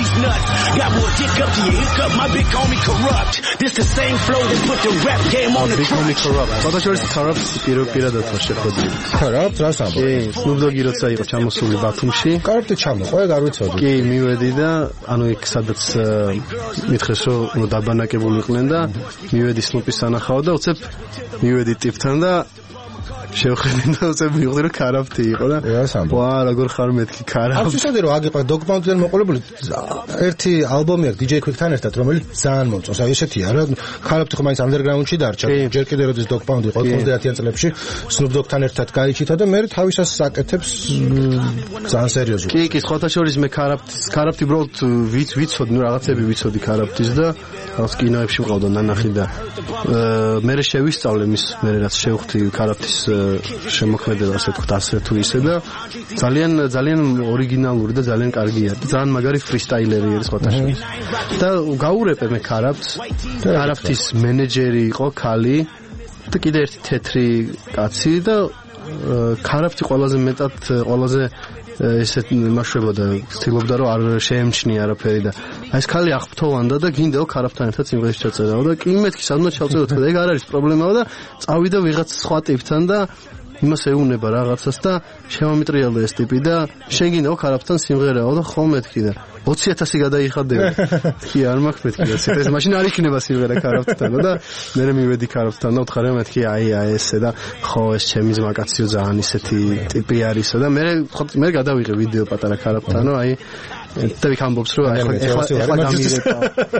This the same flow that put the rap game on the track. Corrupt. Corrupt პირადად რა შეხვედრილი. Corrupt რას ამბობ? კი, Snoop Dogg-ი როცა იყო ჩამოსული ბათუმში. Corrupt-ი ჩამოყვა, არ ვიცოდი. კი, მივედი და ანუ იქ სადაც მითხეს რომ დაბანაკებული იყვნენ და მივედი Snoop-ის სანახავად და უცებ მივედი ტიპთან და შევხედე და უცებ მივხვდი რომ Corrupt-ი იყო და ვა როგორ ხარ მეთქი Corrupt. არ ვიცოდი რომ აგიყვა Dog Pound-დან მოყოლებული ერთი ალბომი აქვს დი ჯეი Quick-თან ერთად რომელიც ძალიან მომწონს. აი ესეთია რა Corrupt-ი ხო მაინც underground-ში დარჩა. ჯერ კიდევ როდის Dog Pound იყო ოცდაათიან წლებში Snoop Dogg-თან ერთად გაიჩითა და მე თავისას საკეთებს ძალიან სერიოზულად. კი, კი, სხვათა შორის მე Corrupt-ის Corrupt-ი უბრალოდ ვიც ვიცოდი, ნუ რაღაცები ვიცოდი Corrupt-ის და რაღაც კინოებში მყავდა ნანახი და მე შევისწავლე მის მე რაც შევხვდი Corrupt-ის შემოქმედება ასე თქვა ასე თუ ისე და ძალიან ძალიან ორიგინალური და ძალიან კარგია და ძალიან მაგარი ფრისტაილერი არის სხვათა შორის და გაურეპე მე Corrupt-ს Corrupt-ის მენეჯერი იყო ქალი და კიდე ერთი თეთრი კაცი და Corrupt-ი ყველაზე მეტად ყველაზე ესეთ მასშტაბოდა ცდილობდა რომ არ შეემჩნია არაფერი და აი ეს ქალი აღფრთოვანდა და გინდა Corrupt-თან ერთად სიმღერაში ჩაწერაო და კი მეთქი სადღაც ჩავწეროთ და ეგ არ არის პრობლემაა და წავიდა ვიღაც სხვა ტიპთან და იმას ეუნება რაღაცას და შემომიტრიალდა ეს ტიპი და შენ გინდა Corrupt-თან სიმღერაო და ხო მეთქი და ოცი ათასი გადაიხადდება. კი არ მაქვს მეთქი ოცი ათასი მაშინ არ იქნება სიმღერა Corrupt-თან და მე მივედი Corrupt-თან და ვთხარი მეთქი აი აი ესე და ხო ეს ჩემი ზმაკაციო ძალიან ისეთი ტიპი არისო და მე მე გადავიღე ვიდეო პატარა Corrupt-თანო აი და ვიქ ამბობს რომ აი ეხლა ეხლა გამირეკა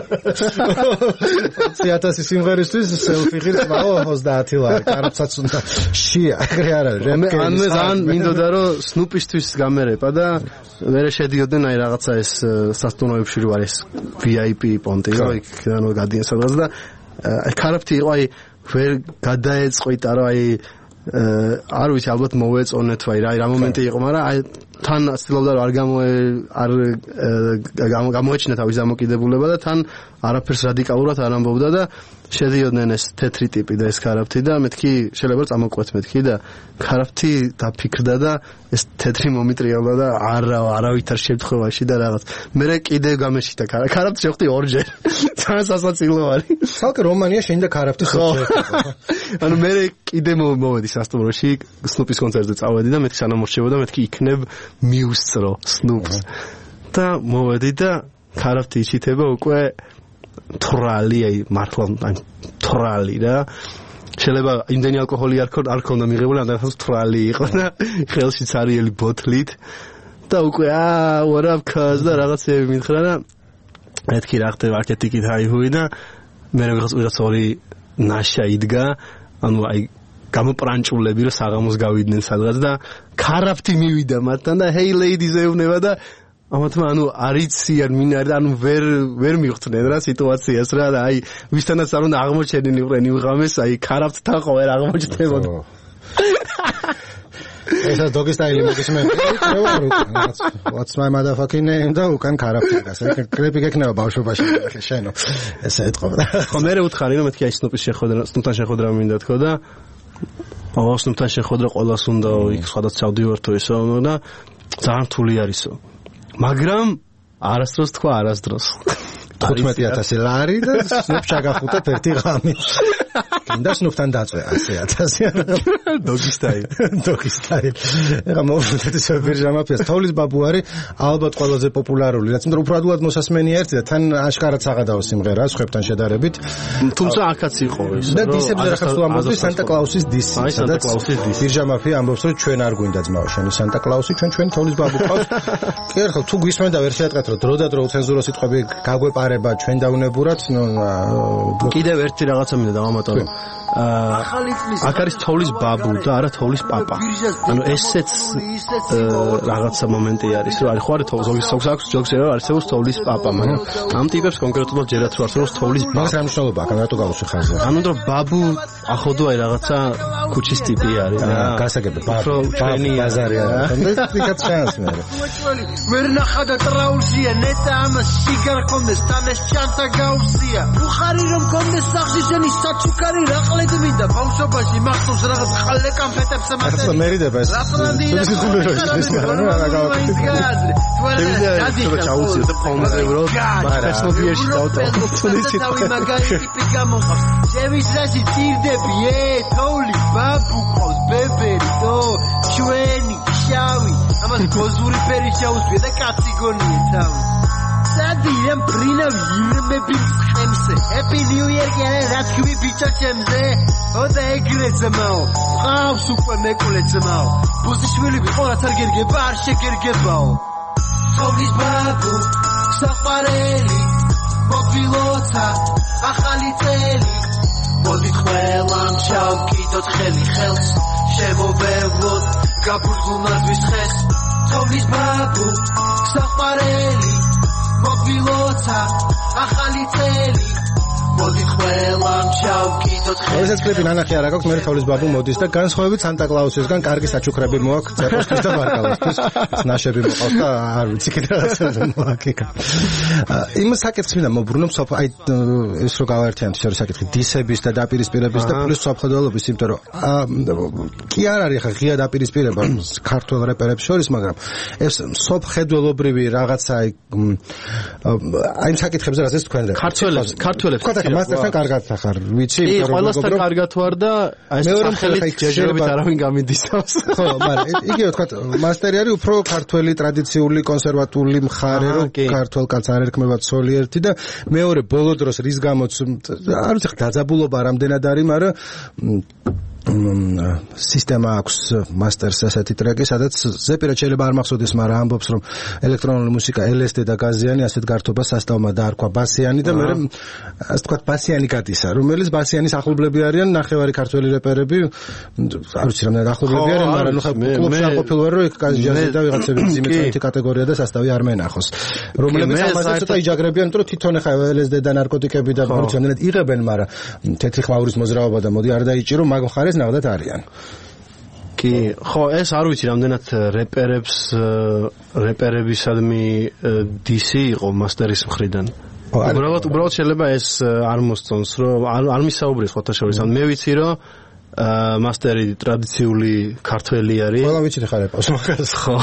ოცი ათასი სიმღერისთვის selfie ღირს მაო ოცდაათი ლარი Corrupt-საც უნდა შია ეგრე არ არის მე ან მე ძალიან მინდოდა რომ Snoop-ისთვის გამერეპა და მე შედიოდნენ აი რაღაცა ეს სასტუმროებში რო არის ვი აი პი პონტი რო იქ ანუ გადიან სადღაც და აი Corrupt-ი იყო აი ვერ გადაეწყვიტა რომ აი არ ვიცი ალბათ მოვეწონეთ ვაი რა რა მომენტი იყო მაგრამ აი თან ცდილობდა რომ არ გამო არ გამოეჩინა თავის დამოკიდებულება და თან არაფერს რადიკალურად არ ამბობდა და შედიოდნენ ეს თეთრი ტიპი და ეს Corrupt-ი და მეთქი შეიძლება წამოყვეთ მეთქი და Corrupt-ი დაფიქრდა და ეს თეთრი მომიტრიალდა და არა არავითარ შემთხვევაში და რაღაც მე კიდე გამეშიტა Corrupt-ი შევხვდი ორჯერ ძალიან სასაცილო არის ცალკე რომანია შენ და Corrupt-ი ხოჭე ანუ მე კიდე მოვედი სასტუმროში Snoop-ის კონცერტზე წავედი და მეთქი სანამ მორჩებოდა მეთქი იქნებ მიუსწრო Snoop-ს და მოვედი და Corrupt-ი იჩითება უკვე თრალი აი მართლა თრალი რა შეიძლება იმდენი ალკოჰოლი არ ქონდა არ ქონდა მიღებული ადამიანს თრალი იყო და ხელში ცარიელი ბოთლით და უკვე აა what up cuz და რაღაცები მითხრა და მეთქი რა ხდება მარკეტინგით აიჰუი და მე რაღაც ვიღაც ორი ნაშა იდგა ანუ აი გამოპრანჭულები რომ საღამოს გავიდნენ სადღაც და Corrupt-ი მივიდა მათთან და hey ladies ეუბნება და ამათმა ანუ არიციან მინარ და ანუ ვერ ვერ მიხვდნენ რა სიტუაციას რა და აი ვისთანაც არ უნდა აღმოჩენილიყნენ იმღამეს აი Corrupt-თან ხო ვერ აღმოჩნდებოდა ესა Doggy Style მოგის მე what's my motherfucking name და უკან Corrupt-ი გასა კრეპი გეკნება ბავშვობაში შენო ესე ეთყობა ხო მე უთხარი რომ მეთქი აი Snoop-ის შეხვედრა Snoop-თან შეხვედრა მინდა თქო და ო Snoop-თან შეხვედრა ყოველას უნდა იქ სხვადასხვა ჩავდივართო ესო და ძალიან რთული არისო მაგრამ არასდროს თქვა არასდროს თხუთმეტი ათასი ლარი და სნუპ ჩაგახუტეთ ერთი ღამი. კიდე სნუპთან დაწვე ასი ათასი. დოგი სტაილ. დოგი სტაილ. ეხა მოვუწეთ ეს ბირჟამაფიას. თოვლის ბაბუ არის ალბათ ყველაზე პოპულარული, რაც მეტყვი უფრო ადულად მოსასმენია ერთი და თან აშკარად საღადაო სიმღერაა სხვებთან შედარებით. თუმცა აქაც იყო ეს. და დისებზე რა ხარ თუ ამბობდი სანტა კლაუსის დისი. აი სანტა კლაუსის დისი. ბირჟამაფია ამბობს რომ ჩვენ არ გვინდა ძმაო შენი სანტა კლაუსი, ჩვენ ჩვენ თოვლის ბაბუ ყავს. კი ერთხელ თუ გვისმენდა ვერ შეატყეთ რომ დრო და დრო ცენზურო სიტყვები გაგვეპარება ჩვენ დაუნებურად, ნუ კიდევ ერთი რაღაცა მინდა დავამატო. აქ არის თოვლის ბაბუ და არა თოვლის პაპა. ანუ ესეც რაღაცა მომენტი არის, რომ არის ხო არის თოვლის ზოგის აქვს ჯოქს რომ არის თოვლის პაპა, მაგრამ ამ ტიპებს კონკრეტულად ჯერაც რო არსებობს თოვლის ბაბა. მაგას რა მნიშვნელობა აქვს, რატო გავუშვი ხაზზე? ანუ რომ ბაბუ ახოდო აი რაღაცა ქუჩის ტიპი არის რა. გასაგები ბაბუ ჩვენი ბაზარი არის. იქაც ჩანს მე. ვერ ნახა და ტრაულზია ნეტა ამას სიგარ ხონდეს თანეს ჩანთა გაუსია. უხარი რომ გონდეს სახში შენი საჩუქარი რაყლე მინდა ბავშვობაში მახსოვს რაღაც ხალე კამფეტებს ამატე. ახლა მერიდება ეს. ის ის მაგრამ რა გავაკეთე. შეიძლება ჩაუციო და ფონზე ვრო. ტექნოლოგიაში დავტოვო. თავი მაგარი ტიპი გამოხავს. შევისრაში წირდები ე თოვლი ბაბუ ყავს ბებერი თო ჩვენი შავი. ამას გოზური ფერი შეუსვია და კაცი გონია თავი. სადიემ პრინავი ირმები ხემზე ჰეპი ნიუ იერ კი არა რა თქვი ბიჭო ჩემზე ოდა ეგრე ძმაო ყავს უკვე მეკულე ძმაო ბუზიშვილი ვიყო რაც არ გერგება არ შეგერგებაო თოვლის ბაბუ საყვარელი მოგვილოცა ახალი წელი მოდით ყველამ ჩავკიდოთ ხელი ხელს შემოვევლოთ გაბურზულნართვის ხეს თოვლის ბაბუ საყვარელი მოგვილოცა ახალი წელი მოდით ყველამ ჩავკიდოთ ხელი. ეს კლიპი ნანახი არ აქვს, მე თოვლის ბაბუ მოდის და განსხვავებით სანტა კლაუსისგან კარგი საჩუქრები მოაქვს წეროსთვის და ბარკალოსთვის. ნაშები მოყავს და არ ვიცი კიდე რაღაცა მოაკიკა. იმ საკითხს მინდა მოbrunო სოფ აი ეს რო გავაერთიანოთ შორის საკითხი დისების და დაპირისპირების და პლუს სოფხედველობის, იმიტომ რომ კი არ არის ხა ღია დაპირისპირება ქართულ რეპერებს შორის, მაგრამ ეს სოფხედველობრივი რაღაცა აი აი საკითხებზე რასაც თქვენ და ქართველებს ქართველებს მასტერთან კარგად ხარ, ვიცი, კი, ყველასთან კარგად ვარ და აი ეს სახელით ჯერჯერობით არავინ გამიდისავს. ხო, მაგრამ იგივე თქვა, მასტერი არის უფრო ქართველი ტრადიციული კონსერვატული მხარე, რომ ქართველ კაცს არ ერქმება ცოლი ერთი და მეორე ბოლო დროს რის გამოც არ ვიცი, დაძაბულობა რამდენად არის, მაგრამ სისტემა აქვს მასტერს ასეთი ტრეკი, სადაც ზეპირად შეიძლება არ მახსოვდეს, მაგრამ ამბობს რომ ელექტრონული მუსიკა ელ ეს დი და გაზიანი ასეთ გართობას სასწავმა დაარქვა ბასიანი და მე ასე თქვა ბასიანი კატისა, რომელიც ბასიანის ახლობლები არიან, ნახევარი ქართველი რეპერები, არ ვიცი რამდენად ახლობლები არიან, მაგრამ ნუ ხა კლუბში არ ყოფილვარ რომ იქ ჯაზი და ვიღაცები ძიმეცეთი კატეგორია და სასწავი არ მენახოს. რომლებიც ამაზე ცოტა იჯაგრებიან, იმიტომ რომ თვითონ ხა ელ ეს დი და ნარკოტიკები და არ ვიცი რამდენად იღებენ, მაგრამ თეთრი ხმაურის მოძრაობა და მოდი არ დაიჭირო, მაგ მხარეს ნახდათ არიან. კი, ხო, ეს არ ვიცი რამდენად რეპერებს რეპერებისადმი დისი იყო მასტერის მხრიდან. უბრალოდ უბრალოდ შეიძლება ეს არ მოსწონს, რომ არ მისაუბრეს ხოთა შორის. ან მე ვიცი რომ მასტერი ტრადიციული ქართველი არის. ყველა ვიცით ხარ ეპოს მაგას. ხო.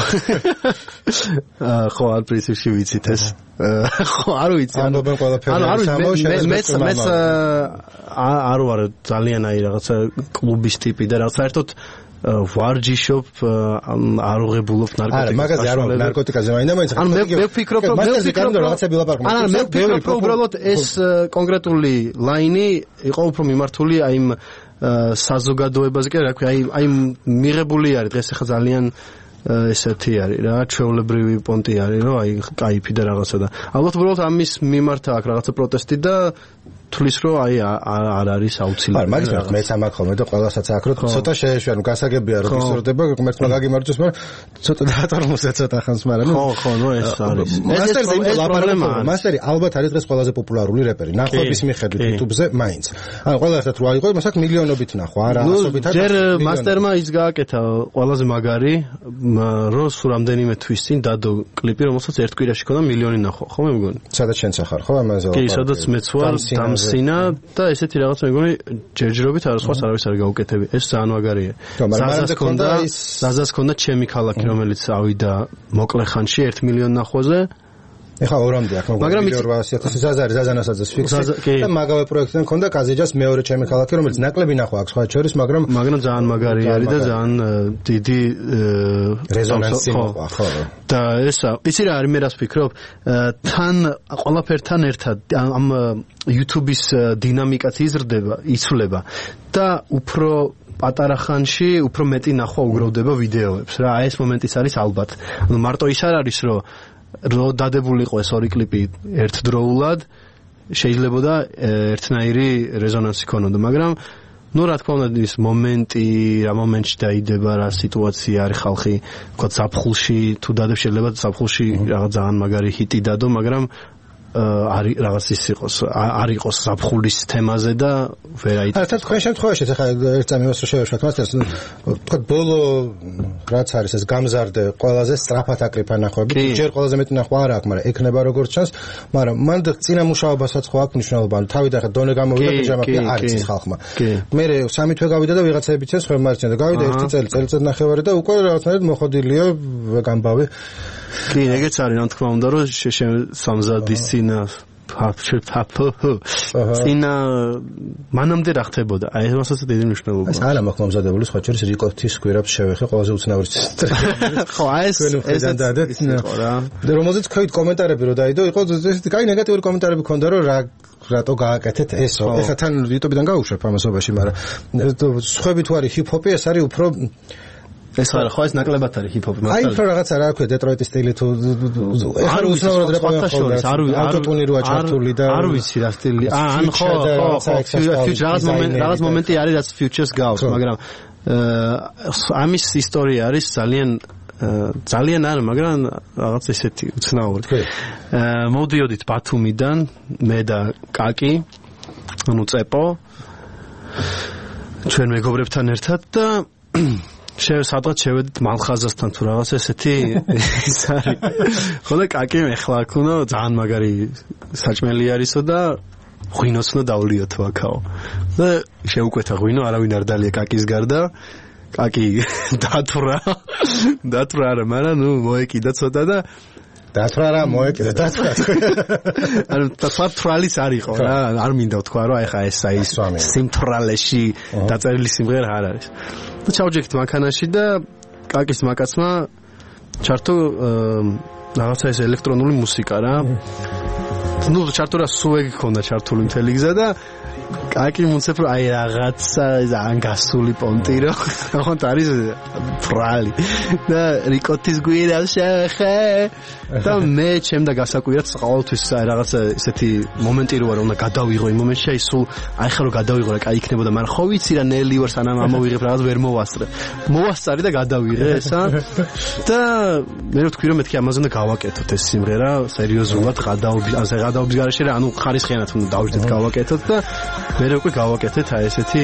ხო, ალ პრინციპში ვიცით ეს. ხო, არ ვიცი. ამბობენ ყველაფერი. ანუ არ ვიცი, მე მე მე არ ვარ ძალიან აი რაღაცა კლუბის ტიპი და რაღაც საერთოდ ვარჯიშობ არ უღებულობ ნარკოტიკას. არა, მაგაზე არ ვარ ნარკოტიკაზე, მაინდა მაინც. ანუ მე მე ვფიქრობ რომ მე ვფიქრობ რომ რაღაცები ლაპარაკობ. არა, მე ვფიქრობ რომ უბრალოდ ეს კონკრეტული ლაინი იყო უფრო მიმართული აი იმ საზოგადოებაზე, კი რა ქვია, აი აი მიღებული არის დღეს ახლა ძალიან ესეთი არის რა, ჩვეულებრივი პონტი არის, რომ აი кайფი და რაღაცა და ალბათ უბრალოდ ამის მიმართა აქვს რაღაცა პროტესტი და თulis რომ აი არ არის აუცილებელი. არა, მაგის მე მეც ამაკ ხოლმე და ყველასაც აქ რომ ცოტა შეეშვია, ნუ გასაგებია რომ ისრდება, ღმერთმა გაგიმარჯოს, მაგრამ ცოტა დაატორმოსა ცოტა ხანს, მაგრამ ხო, ხო, ნუ ეს არის. მასტერზე ის პრობლემაა. მასტერი ალბათ არის დღეს ყველაზე პოპულარული რეპერი. ნახვების მიხედვით YouTube-ზე მაინც. ანუ ყველა ერთად რო აიღო, მას აქ მილიონობით ნახვა, არა ასობითად. ჯერ მასტერმა ის გააკეთა ყველაზე მაგარი, რომ სულ რამდენიმე თვის წინ დადო კლიპი, რომელსაც ერთ კვირაში ქონდა მილიონი ნახვა, ხო მე მგონი. სადაც შენც ახარ, ხო ამაზე? კი, სადაც მეც ვარ, დამსინა და ესეთი რაღაც მე მგონი ჯერჯერობით არ სხვას არავის არ გაუკეთები. ეს ძალიან მაგარია. ზაზას ქონდა, ზაზას ქონდა ჩემი ქალაქი, რომელიც ავიდა მოკლე ხანში ერთ მილიონ ნახვაზე ეხა ორამდე აქ მაგრამ ორასი ათასი ზაზარი ზაზანასაძეს ფიქსი და მაგავე პროექტიდან მქონდა კაზიჯას მეორე ჩემი ქალაქი რომელიც ნაკლები ნახვა აქვს სხვა შორის მაგრამ მაგრამ ძალიან მაგარი არის და ძალიან დიდი რეზონანსი მოყვა ხო და ესა იცი რა არის მე რას ვფიქრობ თან ყველაფერთან ერთად ამ YouTube-ის დინამიკაც იზრდება იცვლება და უფრო პატარა ხანში უფრო მეტი ნახვა უგროვდება ვიდეოებს რა აი ეს მომენტიც არის ალბათ ანუ მარტო ის არ არის რომ რო დადებულიყო ეს ორი კლიპი ერთდროულად შეიძლება და ერთნაირი რეზონანსი ქონოდა მაგრამ ну რა თქმა უნდა ის მომენტი რა მომენტში დაიდება რა სიტუაცია არის ხალხი თქვა საფხულში თუ დადებ შეიძლება საფხულში რაღაც ძალიან მაგარი ჰიტი დადო მაგრამ არის რაღაც ის იყოს არ იყოს საფხულის თემაზე და ვერ აიტანოს. არა, თქვენ შემთხვევაში ახლა ერთ წამებას რო შევეშვათ მასთან, თქვა ბოლო რაც არის ეს გამზარდე ყველაზე სწრაფად აკრიფა ნახვები, ჯერ ყველაზე მეტი ნახვა არ აქვს, მაგრამ ექნება როგორც ჩანს, მაგრამ მან წინა მუშაობასაც ხო აქვს მნიშვნელობა, ანუ თავიდან ახლა დონე გამოვიდა პიჯამაში არის ის ხალხმა. მე სამი თვე გავიდა და ვიღაცაებიც ეს ხომ მარჩენდა, გავიდა ერთი წელი, წელიწად ნახევარი და უკვე რაღაცნაირად მოხდილია გამბავი. კი, ეგეც არის, რა თქმა უნდა, რომ სამზადის წინა წინა მანამდე რა ხდებოდა? აი მასაც დიდი მნიშვნელობა. ეს არა მაქვს მომზადებული, სხვა შორის რიკოთის გვირაბს შევეხე, ყველაზე უცნაური ხო, აი ეს ესეც იყო რა. და რომელზეც ქვევით კომენტარები რო დაიდო, იყო ესეთი კაი ნეგატიური კომენტარები ქონდა, რომ რა რატო გააკეთეთ ესო. ეხლა თან YouTube-დან გავუშვებ ამასობაში, მაგრამ სხვები თუ არის ჰიპ-ჰოპი, ეს არის უფრო ეს არა ხო ეს ნაკლებად არის ჰიპ-ჰოპი მაგრამ აი ხო რაღაცა რა ქვია დეტროიტის სტილი თუ ეხლა უცნაურად რეპოვენ ხოლმე ავტოტუნი როა ჩართული და არ ვიცი რა სტილი აა ან ხო ხო ფიუჩერ რაღაც მომენტი რაღაც მომენტი არის რაც ფიუჩერს გავს მაგრამ ამის ისტორია არის ძალიან ძალიან არა მაგრამ რაღაც ესეთი უცნაური მოვდიოდით ბათუმიდან მე და კაკი ანუ წეპო ჩვენ მეგობრებთან ერთად და სადღაც შევედით მალხაზასთან თუ რაღაც ესეთი ის არის ხო და კაკი ეხლა აქ უნდა ძალიან მაგარი საჭმელი არისო და ღვინოც უნდა დავლიოთო აქაო და შეუკვეთა ღვინო არავინ არ დალია კაკის გარდა კაკი დათვრა დათვრა არა მაგრამ ნუ მოეკიდა ცოტა და დათვრა რა მოეკიდა დათვრა ანუ თვალის არ იყო რა არ მინდა ვთქვა რომ აი ხა ეს აი სიმთვრალეში დაწერილი სიმღერა არ არის და ჩავჯექით მანქანაში და კაკის მაკაცმა ჩართო რაღაცა ეს ელექტრონული მუსიკა რა ნუ ჩართო რა სუეგი ქონდა ჩართული მთელი გზა და კაკი მუნცებ რომ აი რაღაცა ანგასული პონტი რო ხონთ არის ფრალი და რიკოთის გვირაბს შეხე და მე ჩემ და გასაკვირად ყოველთვის რაღაცა ესეთი მომენტი რო არა უნდა გადავიღო იმ მომენტში აი სულ აი ხა რო გადავიღო რა კაი იქნებოდა მაგრამ ხო ვიცი რა ნელი ვარ სანამ ამოვიღებ რაღაც ვერ მოვასწრე მოვასწარი და გადავიღე ესა და მე რო თქვი რომ მეთქი ამაზე უნდა გავაკეთოთ ეს სიმღერა სერიოზულად გადაობის ასე გადაობის გარეშე რა ანუ ხარისხიანად უნდა დავждეთ გავაკეთოთ და მე უკვე გავაკეთეთ აი ესეთი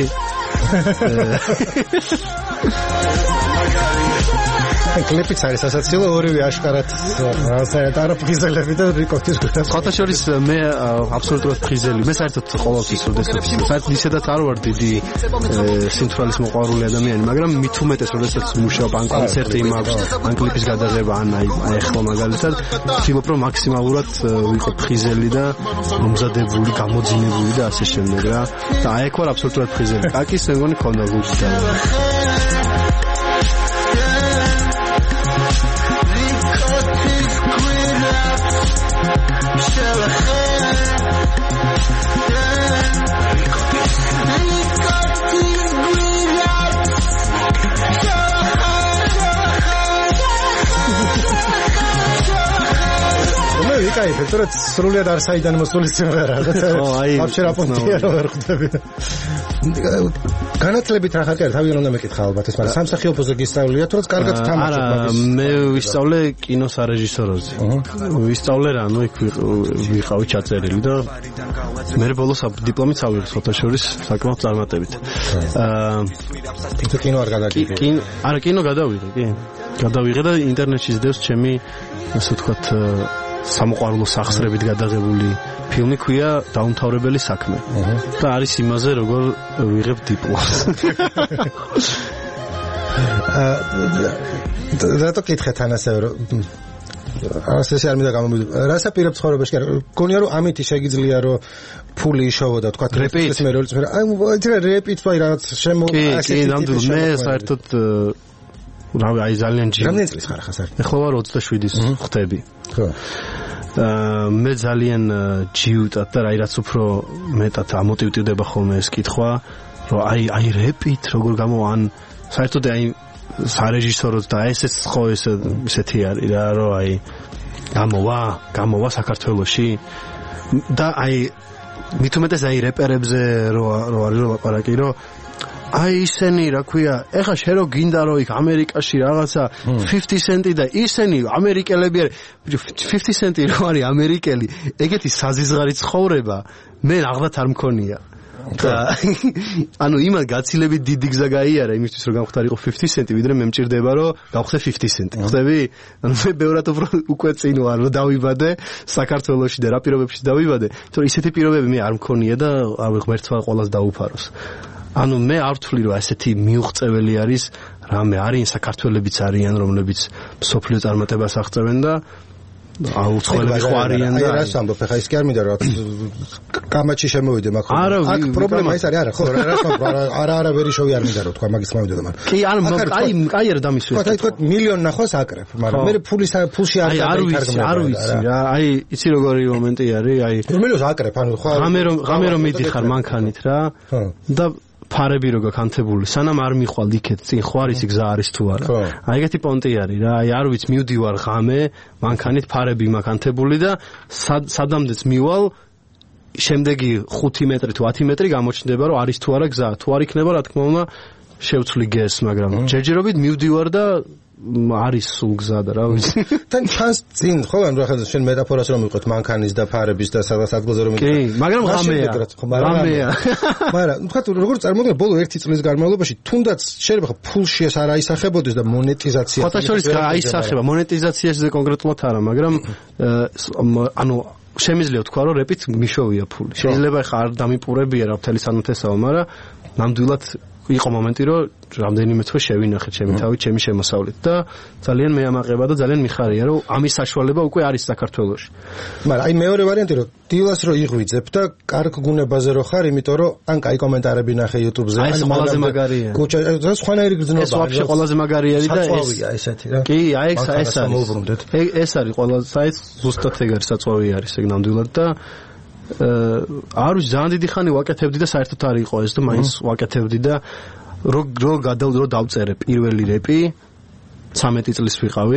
კლიპიც არის ასაცილო ორივე აშკარად საერთოდ არა ფრიზელები და რიკოთის გვერდს ხოთა შორის მე აბსოლუტურად ფრიზელი მე საერთოდ ყოველთვის როდესაც საერთოდ ისედაც არ ვარ დიდი სიმთვრალის მოყვარული ადამიანი მაგრამ მით უმეტეს როდესაც მუშაობ ან კონცერტი მაქვს ან კლიპის გადაღება ან აი ახლა მაგალითად ვთქვი რომ მაქსიმალურად ვიყო ფრიზელი და მომზადებული გამოძინებული და ასე შემდეგ რა და აი აქ ვარ აბსოლუტურად ფრიზელი კაკის მე მგონი ქონდა გულში და კაი, ფექტორად სრულიად არ საიდან მოსული სიმღერა. ხო, აი, ვაფშე რა პონტია რა ვერ ხვდები. განათლებით რა ხარ, თავიდან უნდა მეკითხა ალბათ ეს, მაგრამ სამსახიობოზე გისწავლია, თუ რაც კარგად თამაშობ მაგის. არა, მე ვისწავლე კინოს სარეჟისოროზე. ვისწავლე რა, ну იქ ვიყავი ჩაწერილი და მე ბოლოს დიპლომით ავიღე ფოტოშორის საკმაოდ წარმატებით. აა თუ კინო არ გადაგიღე. კინო, არა, კინო გადავიღე, კი. გადავიღე და ინტერნეტში ზდევს ჩემი ასე ვთქვათ სამოყვარულო სახსრებით გადაღებული ფილმი ქვია დაუმთავრებელი საქმე. და არის იმაზე როგორ ვიღებ დიპლომს. აა რატო კითხეთ ან ასე რომ ასე არ მინდა გამომიდო. რას აპირებ ცხოვრებაში? გონია რომ ამით შეგიძლია რომ ფული იშოვოდა თქვა რეპით მე როლიც მე აი რეპით ვაი რაღაც შემო ასე კი ნამდვილად მე საერთოდ რავი აი ძალიან ჯი რამდენი წლის ხარ ხა საერთოდ? ეხლა ვარ ოცდაშვიდის ხდები. ხო. აა მე ძალიან ჯიუტად და აი რაც უფრო მეტად ამოტივტივდება ხოლმე ეს კითხვა რომ აი აი რეპით როგორ გამოვან საერთოდ აი სარეჟისოროც და ესეც ხო ეს ისეთი არის რა რომ აი გამოვა გამოვა საქართველოში და აი მით უმეტეს აი რეპერებზე რო რო არის რომ ლაპარაკი რომ აი ისენი რა ქვია ეხა შე რო გინდა რომ იქ ამერიკაში რაღაცა fifty cent და ისენი ამერიკელები არის fifty cent რო არის ამერიკელი ეგეთი საზიზღარი ცხოვრება მე აღდათ არ მქონია და ანუ იმან გაცილებით დიდი გზა გაიარა იმისთვის რომ გამختارიყო fifty cent ვიდრე მე მჭირდება რომ გავხდე fifty cent ხდები ანუ მე ბევრად უფრო უკვე წინ ვარ რომ დავიბადე საქართველოში და რა პირობებში დავიბადე თორე ისეთი პირობები მე არ მქონია და არ ღმერთმა ყოველას დაუფაროს ანუ მე არ ვთვლი რომ ასეთი მიუღწეველი არის რამე არიან საქართველებიც არიან რომლებიც სოფლიო წარმატებას აღწევენ და აუცხოველები ხო არიან და აი რას ამბობ ხა ის კი არ მინდა რომ კამაჩი შემოვიდე მაგრამ აქ პრობლემა ის არის არა ხო რა არა არა არა ვერი შოვი არ მინდა რომ თქვა მაგის მომიდოდა მაგრამ კი ანუ აი აი არა დამისვეს თქვა თქვა მილიონ ნახვას აკრებ მაგრამ მე ფულის ფულში არ დავიქარგმენ არ ვიცი რა აი იცი როგორი მომენტი არის აი რომელოს აკრებ ანუ ხო ღამე რომ ღამე რომ მიდიხარ მანქანით რა და ფარები რო გაკანთებული სანამ არ მიხვალ იქეთ წინ ხო არის გზა არის თუ არა აი ეგეთი პონტი არის რა აი არ ვიცი მივდივარ ღამე მანქანით ფარები მაკანთებული და სადამდეც მივალ შემდეგი ხუთი მეტრი თუ ათი მეტრი გამოჩნდება რომ არის თუ არა გზა თუ არ იქნება რა თქმა უნდა შევცვლი გეს მაგრამ ჯერჯერობით მივდივარ და არის სულ გზა და რა ვიცი თან ჩანს წინ ხო ანუ რა ხარ შენ მეტაფორას რომ მივყვეთ მანქანის და ფარების და სადაც ადგილზე რომ კი მაგრამ ღამეა ღამეა მაგრამ თქვა როგორ წარმოგიდგენ ბოლო ერთი წლის განმავლობაში თუნდაც შეიძლება ხო ფულში ეს არ აისახებოდეს და მონეტიზაცია ხოთა შორის აისახება მონეტიზაციაზე კონკრეტულად არა მაგრამ ანუ შემიძლია თქვა რომ რეპით მიშოვია ფული შეიძლება ხა არ დამიპურებია რა მთელი სანუთესაო მაგრამ ნამდვილად იყო მომენტი რომ რამდენიმე თვე შევინახეთ ჩემი თავით ჩემი შემოსავლით და ძალიან მეამაყება და ძალიან მიხარია რომ ამის საშუალება უკვე არის საქართველოში მაგრამ აი მეორე ვარიანტი რომ დილას რო იღვიძებ და კარგ გუნებაზე რო ხარ იმიტომ რომ ან კაი კომენტარები ნახე YouTube-ზე ან ყველაზე მაგარია კუჩა ეს სხვანაირი გრძნობა ეს ვაფშე ყველაზე მაგარი არის და ეს ესეთი რა კი აი ეს ეს არის ეს არის ყველაზე საერთოდ ზუსტად ეგარი საწვავი არის ეგ ნამდვილად და არ ვიცი ძალიან დიდი ხანი ვაკეთებდი და საერთოდ არ იყო ეს და მაინც ვაკეთებდი და რო რო გადავდრო დავწერე პირველი რეპი ცამეტი წლის ვიყავი